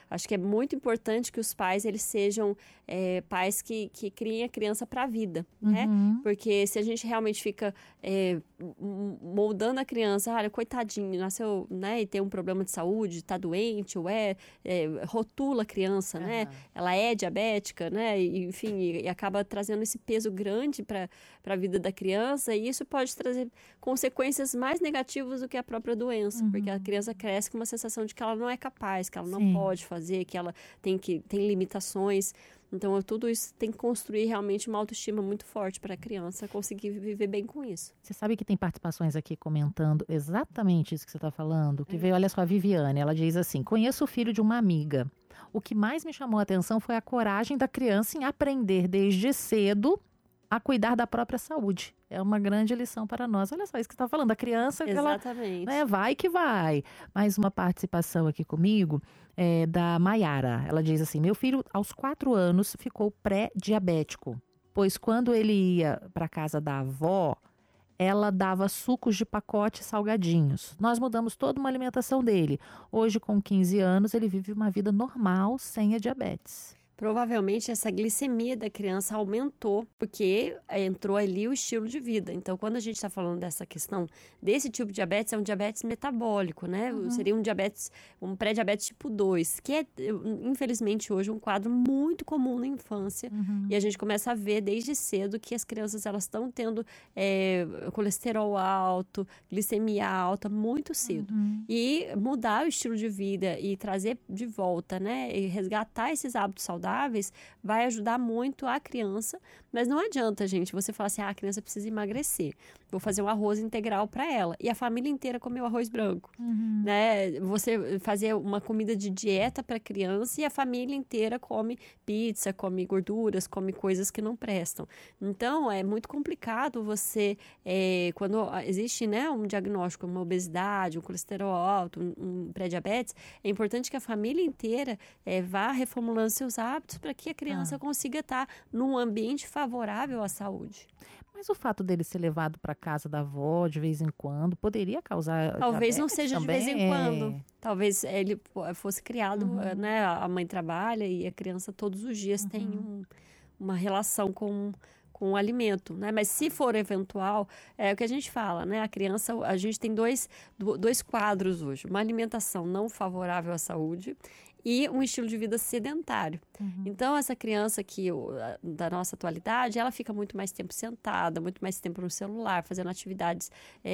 acho que é muito importante que os pais, eles sejam é, pais que, que criem a criança para a vida, Uhum. né? Porque se a gente realmente fica é, moldando a criança, olha, coitadinho, nasceu, né, e tem um problema de saúde, tá doente, ou é, é rotula a criança, né? Ela é diabética, né? E, enfim, e, e acaba trazendo esse peso grande para a vida da criança, e isso pode trazer consequências mais negativas do que a própria doença, Uhum. porque a criança cresce com uma sensação de que ela não é capaz, que ela não Sim. pode fazer, que ela tem, que, tem limitações. Então, tudo isso tem que construir realmente uma autoestima muito forte para a criança conseguir viver bem com isso. Você sabe que tem participações aqui comentando exatamente isso que você está falando? Que veio, olha só, a Viviane, ela diz assim, conheço o filho de uma amiga. O que mais me chamou a atenção foi a coragem da criança em aprender desde cedo a cuidar da própria saúde. É uma grande lição para nós. Olha só isso que você está falando, a criança, Exatamente. ela né, vai que vai. Mais uma participação aqui comigo é da Maiara. Ela diz assim, meu filho aos quatro anos ficou pré-diabético, pois quando ele ia para a casa da avó, ela dava sucos de pacote salgadinhos. Nós mudamos toda uma alimentação dele. Hoje, com quinze anos, ele vive uma vida normal, sem a diabetes. Provavelmente essa glicemia da criança aumentou, porque entrou ali o estilo de vida. Então, quando a gente está falando dessa questão desse tipo de diabetes, é um diabetes metabólico, né? Uhum. Seria um diabetes, um pré-diabetes tipo dois, que é, infelizmente, hoje um quadro muito comum na infância. Uhum. E a gente começa a ver desde cedo que as crianças elas estão tendo é, colesterol alto, glicemia alta muito cedo. Uhum. E mudar o estilo de vida e trazer de volta, né? E resgatar esses hábitos saudáveis vai ajudar muito a criança, mas não adianta, gente, você falar assim, ah, a criança precisa emagrecer, vou fazer um arroz integral para ela, e a família inteira comer o arroz branco, Uhum. né? Você fazer uma comida de dieta para criança e a família inteira come pizza, come gorduras, come coisas que não prestam. Então, é muito complicado você, é, quando existe, né, um diagnóstico, uma obesidade, um colesterol alto, um, um pré-diabetes, é importante que a família inteira é, vá reformulando seus hábitos para que a criança Ah. consiga estar num ambiente favorável à saúde. Mas o fato dele ser levado para casa da avó de vez em quando poderia causar Talvez não diabetes seja também? de vez em É. quando. Talvez ele fosse criado, Uhum. né? A mãe trabalha e a criança todos os dias Uhum. tem um, uma relação com, com o alimento, né? Mas se for eventual, é o que a gente fala, né? A criança, a gente tem dois, dois quadros hoje. Uma alimentação não favorável à saúde e um estilo de vida sedentário. Uhum. Então, essa criança que, da nossa atualidade, ela fica muito mais tempo sentada, muito mais tempo no celular, fazendo atividades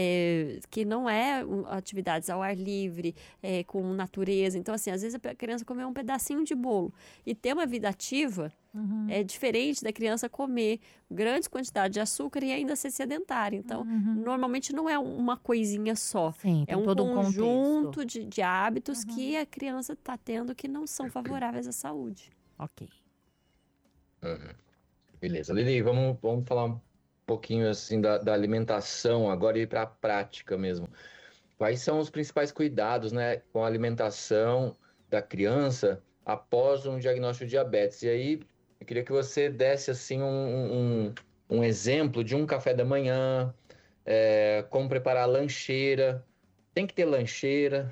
é, que não é atividades ao ar livre, é, com natureza. Então, assim, às vezes a criança comer um pedacinho de bolo e ter uma vida ativa, Uhum. é diferente da criança comer grandes quantidades de açúcar e ainda ser sedentária. Então, Uhum. normalmente não é uma coisinha só. Sim, é tem um todo um conjunto contexto. de, de hábitos que a criança está tendo que não são favoráveis à saúde. Ok. Uhum. Beleza, Lili, vamos, vamos falar um pouquinho assim da, da alimentação agora e ir para a prática mesmo. Quais são os principais cuidados, né, com a alimentação da criança após um diagnóstico de diabetes? E aí, eu queria que você desse assim um, um, um exemplo de um café da manhã, é, como preparar a lancheira. Tem que ter lancheira.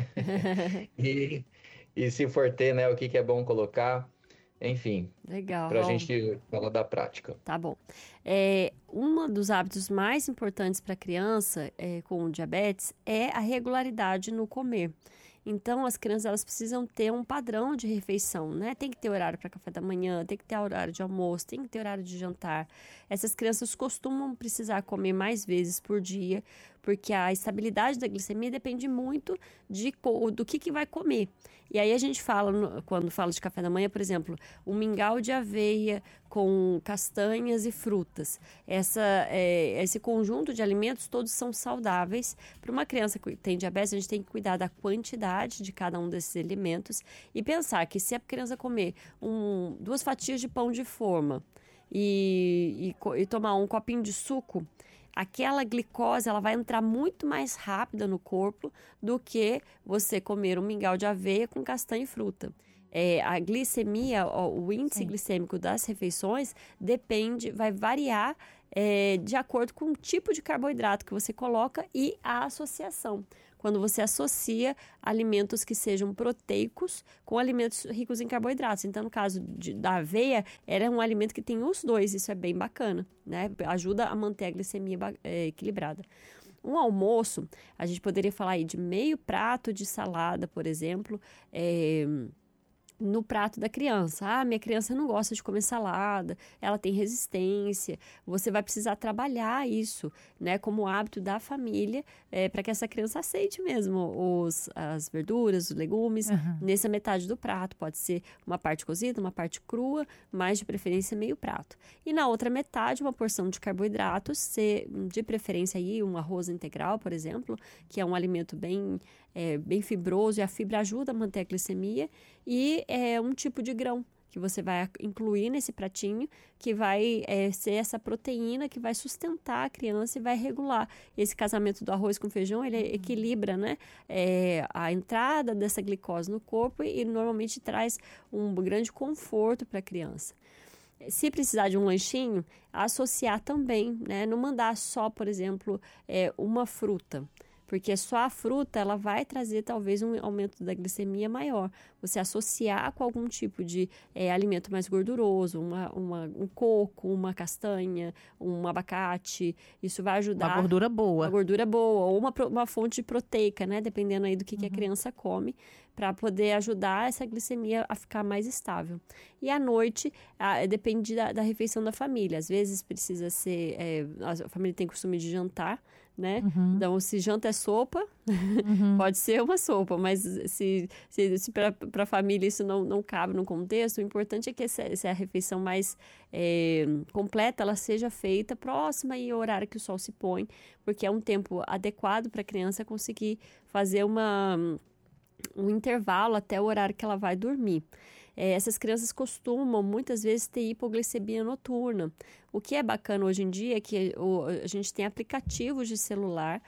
e, e se for ter, né, o que, que é bom colocar. Enfim, Legal. para a Vamos. gente falar da prática. Tá bom. É, um dos hábitos mais importantes para a criança é, com diabetes é a regularidade no comer. Então, as crianças elas precisam ter um padrão de refeição, né? Tem que ter horário para café da manhã, tem que ter horário de almoço, tem que ter horário de jantar. Essas crianças costumam precisar comer mais vezes por dia, porque a estabilidade da glicemia depende muito de, do que, que vai comer. E aí a gente fala, quando fala de café da manhã, por exemplo, um mingau de aveia com castanhas e frutas. Essa, é, esse conjunto de alimentos todos são saudáveis. Para uma criança que tem diabetes, a gente tem que cuidar da quantidade de cada um desses alimentos e pensar que se a criança comer um, duas fatias de pão de forma e, e, e tomar um copinho de suco, aquela glicose ela vai entrar muito mais rápida no corpo do que você comer um mingau de aveia com castanha e fruta. É, a glicemia, ó, o índice Sim. glicêmico das refeições depende, vai variar é, de acordo com o tipo de carboidrato que você coloca e a associação. quando você associa alimentos que sejam proteicos com alimentos ricos em carboidratos. Então, no caso de, da aveia, era um alimento que tem os dois, isso é bem bacana, né? Ajuda a manter a glicemia é, equilibrada. Um almoço, a gente poderia falar aí de meio prato de salada, por exemplo, é, no prato da criança. Ah, minha criança não gosta de comer salada, ela tem resistência. Você vai precisar trabalhar isso, né, como hábito da família, é, para que essa criança aceite mesmo os, as verduras, os legumes, uhum. nessa metade do prato. Pode ser uma parte cozida, uma parte crua, mas de preferência meio prato. E na outra metade, uma porção de carboidratos, ser, de preferência aí um arroz integral, por exemplo, que é um alimento bem... É, bem fibroso, e a fibra ajuda a manter a glicemia, e é um tipo de grão que você vai incluir nesse pratinho, que vai é, ser essa proteína que vai sustentar a criança e vai regular. Esse casamento do arroz com feijão, ele equilibra, né, é, a entrada dessa glicose no corpo e, e normalmente traz um grande conforto para a criança. Se precisar de um lanchinho, associar também, né, não mandar só, por exemplo, é, uma fruta. Porque só a fruta, ela vai trazer talvez um aumento da glicemia maior. Você associar com algum tipo de é, alimento mais gorduroso, uma, uma, um coco, uma castanha, um abacate, isso vai ajudar... Uma gordura boa. Uma gordura boa, ou uma, uma fonte proteica, né? Dependendo aí do que, uhum. que a criança come, para poder ajudar essa glicemia a ficar mais estável. E à noite, a, depende da, da refeição da família. Às vezes precisa ser... É, a família tem costume de jantar, né? Uhum. Então, se janta é sopa, uhum. pode ser uma sopa, mas se, se, se para a família isso não, não cabe no contexto, o importante é que essa, essa refeição mais é, completa, ela seja feita próxima e ao horário que o sol se põe, porque é um tempo adequado para a criança conseguir fazer uma, um intervalo até o horário que ela vai dormir. É, essas crianças costumam, muitas vezes, ter hipoglicemia noturna. O que é bacana hoje em dia é que o, a gente tem aplicativos de celular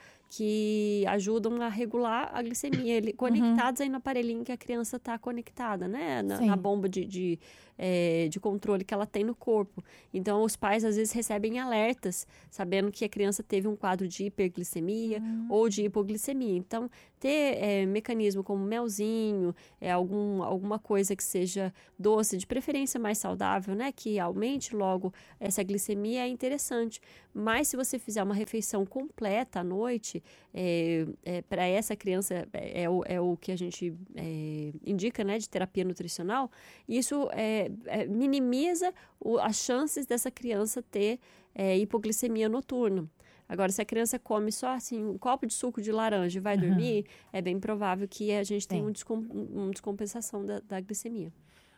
que ajudam a regular a glicemia, ele, conectados uhum. aí no aparelhinho que a criança está conectada, né? Na, na bomba de, de, é, de controle que ela tem no corpo. Então, os pais, às vezes, recebem alertas, sabendo que a criança teve um quadro de hiperglicemia uhum. ou de hipoglicemia. Então, ter é, mecanismo como melzinho, é, algum, alguma coisa que seja doce, de preferência mais saudável, né? Que aumente logo essa glicemia é interessante. Mas, se você fizer uma refeição completa à noite, É, é, para essa criança é, é, o, é o que a gente é, indica, né, de terapia nutricional, isso é, é, minimiza o, as chances dessa criança ter é, hipoglicemia noturna. Agora, se a criança come só assim, um copo de suco de laranja e vai uhum. dormir, é bem provável que a gente tenha um descom, uma descompensação da, da glicemia.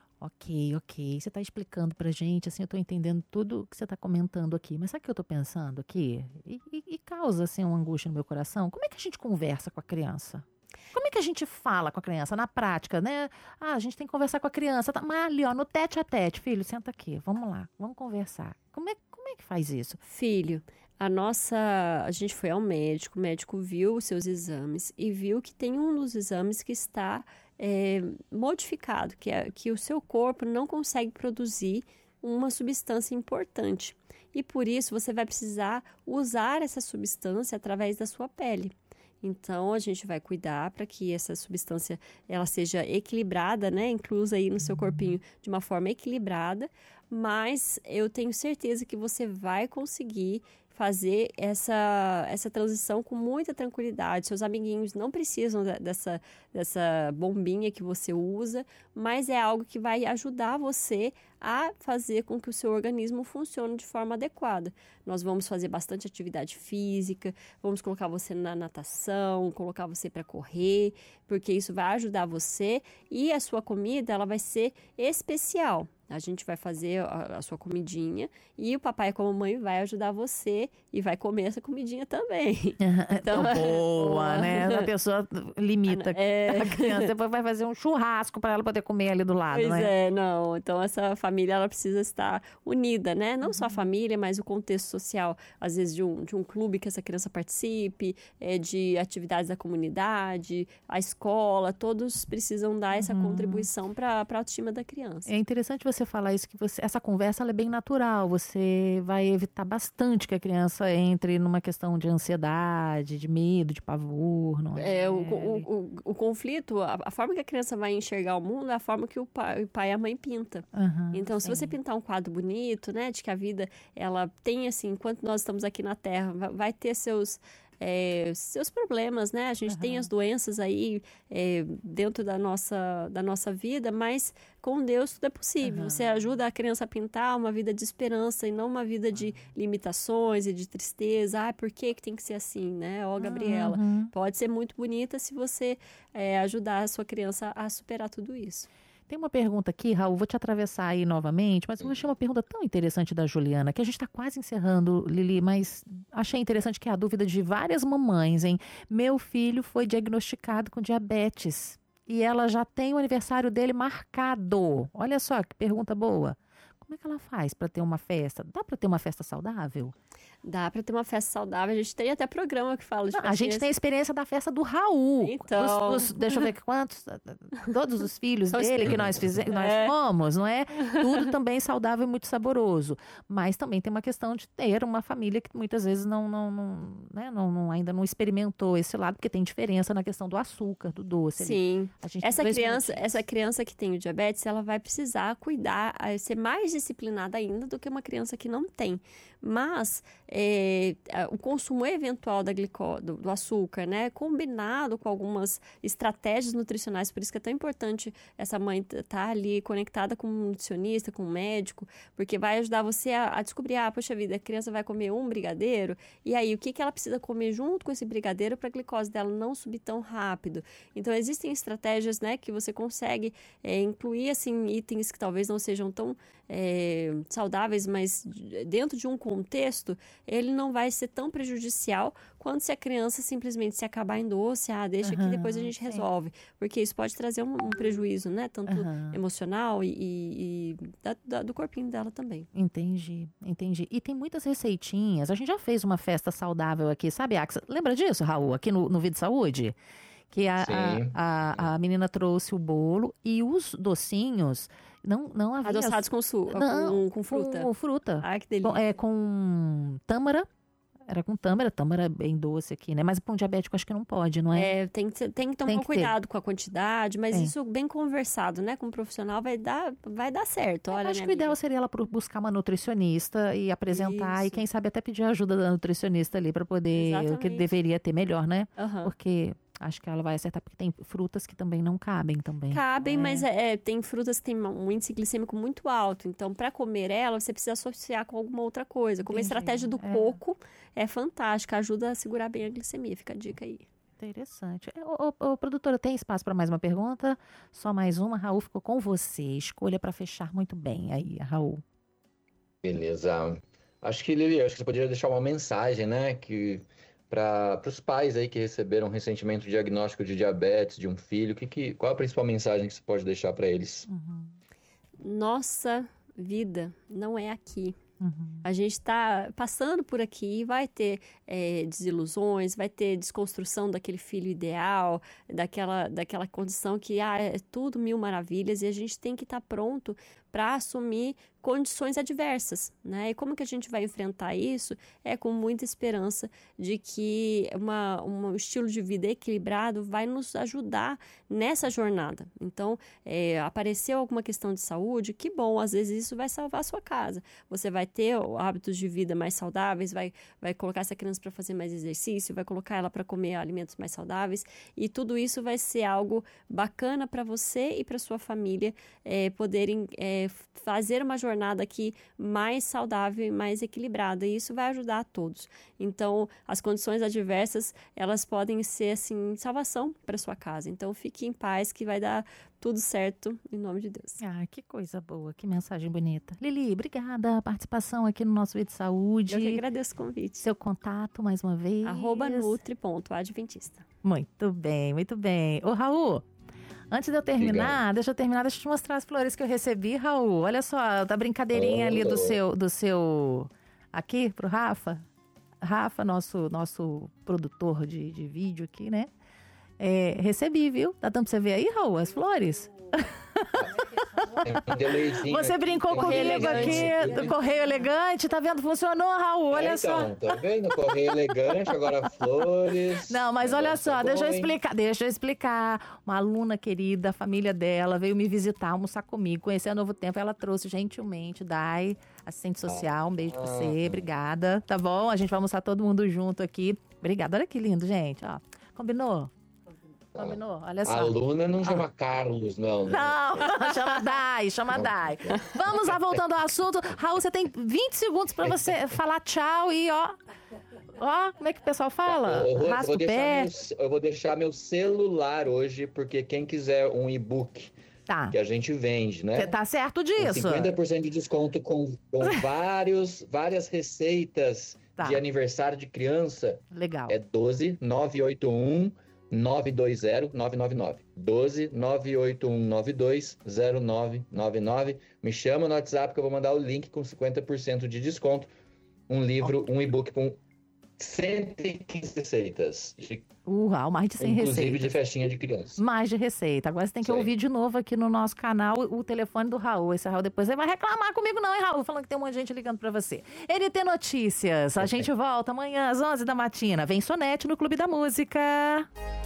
Ok, ok. Você está explicando pra gente, assim, eu estou entendendo tudo que você está comentando aqui. Mas sabe o que eu estou pensando aqui? E, e, e causa, assim, uma angústia no meu coração. Como é que a gente conversa com a criança? Como é que a gente fala com a criança na prática, né? Ah, a gente tem que conversar com a criança. Tá? Mas ali, ó, no tete a tete. Filho, senta aqui. Vamos lá, vamos conversar. Como é, como é que faz isso? Filho, a nossa... A gente foi ao médico, o médico viu os seus exames e viu que tem um dos exames que está... É, modificado, que, é, que o seu corpo não consegue produzir uma substância importante. E por isso você vai precisar usar essa substância através da sua pele. Então, a gente vai cuidar para que essa substância ela seja equilibrada, né? Inclusa aí no seu corpinho de uma forma equilibrada. Mas eu tenho certeza que você vai conseguir fazer essa, essa transição com muita tranquilidade. Seus amiguinhos não precisam dessa, dessa bombinha que você usa, mas é algo que vai ajudar você a fazer com que o seu organismo funcione de forma adequada. Nós vamos fazer bastante atividade física, vamos colocar você na natação, colocar você para correr, porque isso vai ajudar você e a sua comida ela vai ser especial. A gente vai fazer a, a sua comidinha e o papai como mãe vai ajudar você e vai comer essa comidinha também. Então, boa, né? A pessoa limita é... a criança, depois vai fazer um churrasco para ela poder comer ali do lado, pois né? Pois é, não. Então, essa família, ela precisa estar unida, né? Não uhum. só a família, mas o contexto social, às vezes de um, de um clube que essa criança participe, é, de atividades da comunidade, a escola, todos precisam dar essa uhum. contribuição para a autoestima da criança. É interessante você você falar isso, que você, essa conversa ela é bem natural. Você vai evitar bastante que a criança entre numa questão de ansiedade, de medo, de pavor. Não é? É, o, o, o, o conflito, a, a forma que a criança vai enxergar o mundo é a forma que o pai, o pai e a mãe pinta. Uhum, então, sim. se você pintar um quadro bonito, né, de que a vida, ela tem, assim, enquanto nós estamos aqui na Terra, vai, vai ter seus... É, seus problemas, né? A gente uhum. tem as doenças aí é, dentro da nossa, da nossa vida, mas com Deus tudo é possível. Uhum. Você ajuda a criança a pintar uma vida de esperança e não uma vida de limitações e de tristeza. Ah, por que que tem que ser assim, né? Ó, Gabriela. Uhum. Pode ser muito bonita se você é, ajudar a sua criança a superar tudo isso. Tem uma pergunta aqui, Raul, vou te atravessar aí novamente, mas eu achei uma pergunta tão interessante da Juliana, que a gente está quase encerrando, Lili, mas achei interessante que é a dúvida de várias mamães, hein? Meu filho foi diagnosticado com diabetes e ela já tem o aniversário dele marcado. Olha só que pergunta boa. Como é que ela faz para ter uma festa? Dá para ter uma festa saudável? Dá para ter uma festa saudável. A gente tem até programa que fala de Não, a gente tem a experiência da festa do Raul. Então... Dos, dos, deixa eu ver quantos... Todos os filhos Os dele filhos. que nós, fizemos, nós É. fomos, não é? Tudo também saudável e muito saboroso. Mas também tem uma questão de ter uma família que muitas vezes não, não, não, né? não, não ainda não experimentou esse lado, porque tem diferença na questão do açúcar, do doce. Sim. A gente Essa dois criança, minutinhos. essa criança que tem o diabetes, ela vai precisar cuidar, eh, ser mais disciplinada ainda do que uma criança que não tem. Mas é, o consumo eventual da glicose, do, do açúcar, né, combinado com algumas estratégias nutricionais, por isso que é tão importante essa mãe estar tá ali conectada com um nutricionista, com um médico, porque vai ajudar você a, a descobrir, ah, poxa vida, a criança vai comer um brigadeiro, e aí o que, que ela precisa comer junto com esse brigadeiro para a glicose dela não subir tão rápido. Então, existem estratégias, né, que você consegue é, incluir, assim, itens que talvez não sejam tão é, saudáveis, mas dentro de um contexto, ele não vai ser tão prejudicial quanto se a criança simplesmente se acabar em doce, ah, deixa Aham, que depois a gente sim. resolve. Porque isso pode trazer um, um prejuízo, né? Tanto Aham. emocional e, e, e da, da, do corpinho dela também. Entendi, entendi. E tem muitas receitinhas. A gente já fez uma festa saudável aqui, sabe, Axa? Lembra disso, Raul? Aqui no, no Vídeo Saúde? Que a, Sim. a, a, a menina trouxe o bolo e os docinhos não, não havia... Adoçados com, su, Não, com, com fruta. Com fruta. Ai, que delícia. Com, é, com tâmara. Era com tâmara, tâmara bem doce aqui, né? Mas para um diabético acho que não pode, não é? É, tem que, tem que tomar Tem que ter. cuidado com a quantidade, mas É. isso bem conversado, né? Com um profissional vai dar, vai dar certo. Olha, Acho minha que o ideal amiga. seria ela pro- buscar uma nutricionista e apresentar, e Isso. quem sabe até pedir a ajuda da nutricionista ali para poder, o que Exatamente. deveria ter melhor, né? Aham. Porque acho que ela vai acertar, porque tem frutas que também não cabem também. Cabem, É. mas é, tem frutas que têm um índice glicêmico muito alto. Então, para comer ela, você precisa associar com alguma outra coisa. Como a Entendi. estratégia do É. coco é fantástica, ajuda a segurar bem a glicemia. Fica a dica aí. Interessante. É, Ô, ô, ô, produtora, tem espaço para mais uma pergunta? Só mais uma. Raul, ficou com você. Escolha para fechar muito bem aí, Raul. Beleza. Acho que, Lili, acho que você poderia deixar uma mensagem, né? Que para os pais aí que receberam recentemente o diagnóstico de diabetes de um filho, que, que, qual a principal mensagem que você pode deixar para eles? Nossa vida não é aqui. Uhum. A gente está passando por aqui e vai ter é, desilusões, vai ter desconstrução daquele filho ideal, daquela, daquela condição que ah, é tudo mil maravilhas, e a gente tem que estar pronto para assumir condições adversas, né? E como que a gente vai enfrentar isso? É com muita esperança de que uma, um estilo de vida equilibrado vai nos ajudar nessa jornada. Então, é, apareceu alguma questão de saúde, que bom, às vezes isso vai salvar a sua casa. Você vai ter hábitos de vida mais saudáveis, vai, vai colocar essa criança para fazer mais exercício, vai colocar ela para comer alimentos mais saudáveis, e tudo isso vai ser algo bacana para você e para sua família é, poderem é, fazer uma jornada aqui mais saudável e mais equilibrada, e isso vai ajudar a todos. Então, as condições adversas, elas podem ser, assim, salvação para sua casa. Então, fique em paz que vai dar tudo certo, em nome de Deus. Ah, que coisa boa, que mensagem bonita. Lili, obrigada a participação aqui no nosso Vídeo Saúde. Eu que agradeço o convite. Seu contato, mais uma vez. Arroba nutri ponto adventista. Muito bem, muito bem. Ô, Raul, antes de eu terminar, Obrigado. deixa eu terminar, deixa eu te mostrar as flores que eu recebi, Raul. Olha só, da brincadeirinha ali do Oh. seu, do seu... Aqui, pro Rafa. Rafa, nosso, nosso produtor de, de vídeo aqui, né? É, recebi, viu? Dá tempo pra você ver aí, Raul, as flores? Você brincou comigo aqui do Correio Elegante, tá vendo? Funcionou, Raul, olha é, só. Então, tá vendo? Correio Elegante, agora flores. Não, mas olha só, tá deixa eu bom, explicar, deixa eu explicar. Uma aluna querida, a família dela, veio me visitar, almoçar comigo, conhecer a Novo Tempo. Ela trouxe gentilmente, Dai, assistente social, um beijo pra você, obrigada, tá bom? A gente vai almoçar todo mundo junto aqui. Obrigada, olha que lindo, gente, ó. Combinou? Combinou? Olha só. A aluna não chama ah. Carlos, não. Né? Não, chama Dai, chama Dai. Vamos lá, voltando ao assunto. Raul, você tem vinte segundos pra você falar tchau e ó... Ó, como é que o pessoal fala? Eu vou, Raspa eu vou o pé. Meu, eu vou deixar meu celular hoje, porque quem quiser um e-book tá. que a gente vende, né? Tá certo disso. Com cinquenta por cento de desconto com, com vários, várias receitas tá. de aniversário de criança. Legal. É doze nove oito um nove dois zero nove nove nove. doze nove oito um nove dois zero nove nove nove. Me chama no WhatsApp que eu vou mandar o link com cinquenta por cento de desconto. Um livro, um e-book com cento e quinze receitas. De, Uau, mais de cem inclusive receitas. Inclusive de festinha de criança. Mais de receita. Agora você tem que Sei. ouvir de novo aqui no nosso canal o, o telefone do Raul. Esse Raul depois ele vai reclamar comigo não, hein, Raul? Falando que tem um monte de gente ligando pra você. N T Notícias. A gente volta amanhã às onze da matina. Vem Sonete no Clube da Música.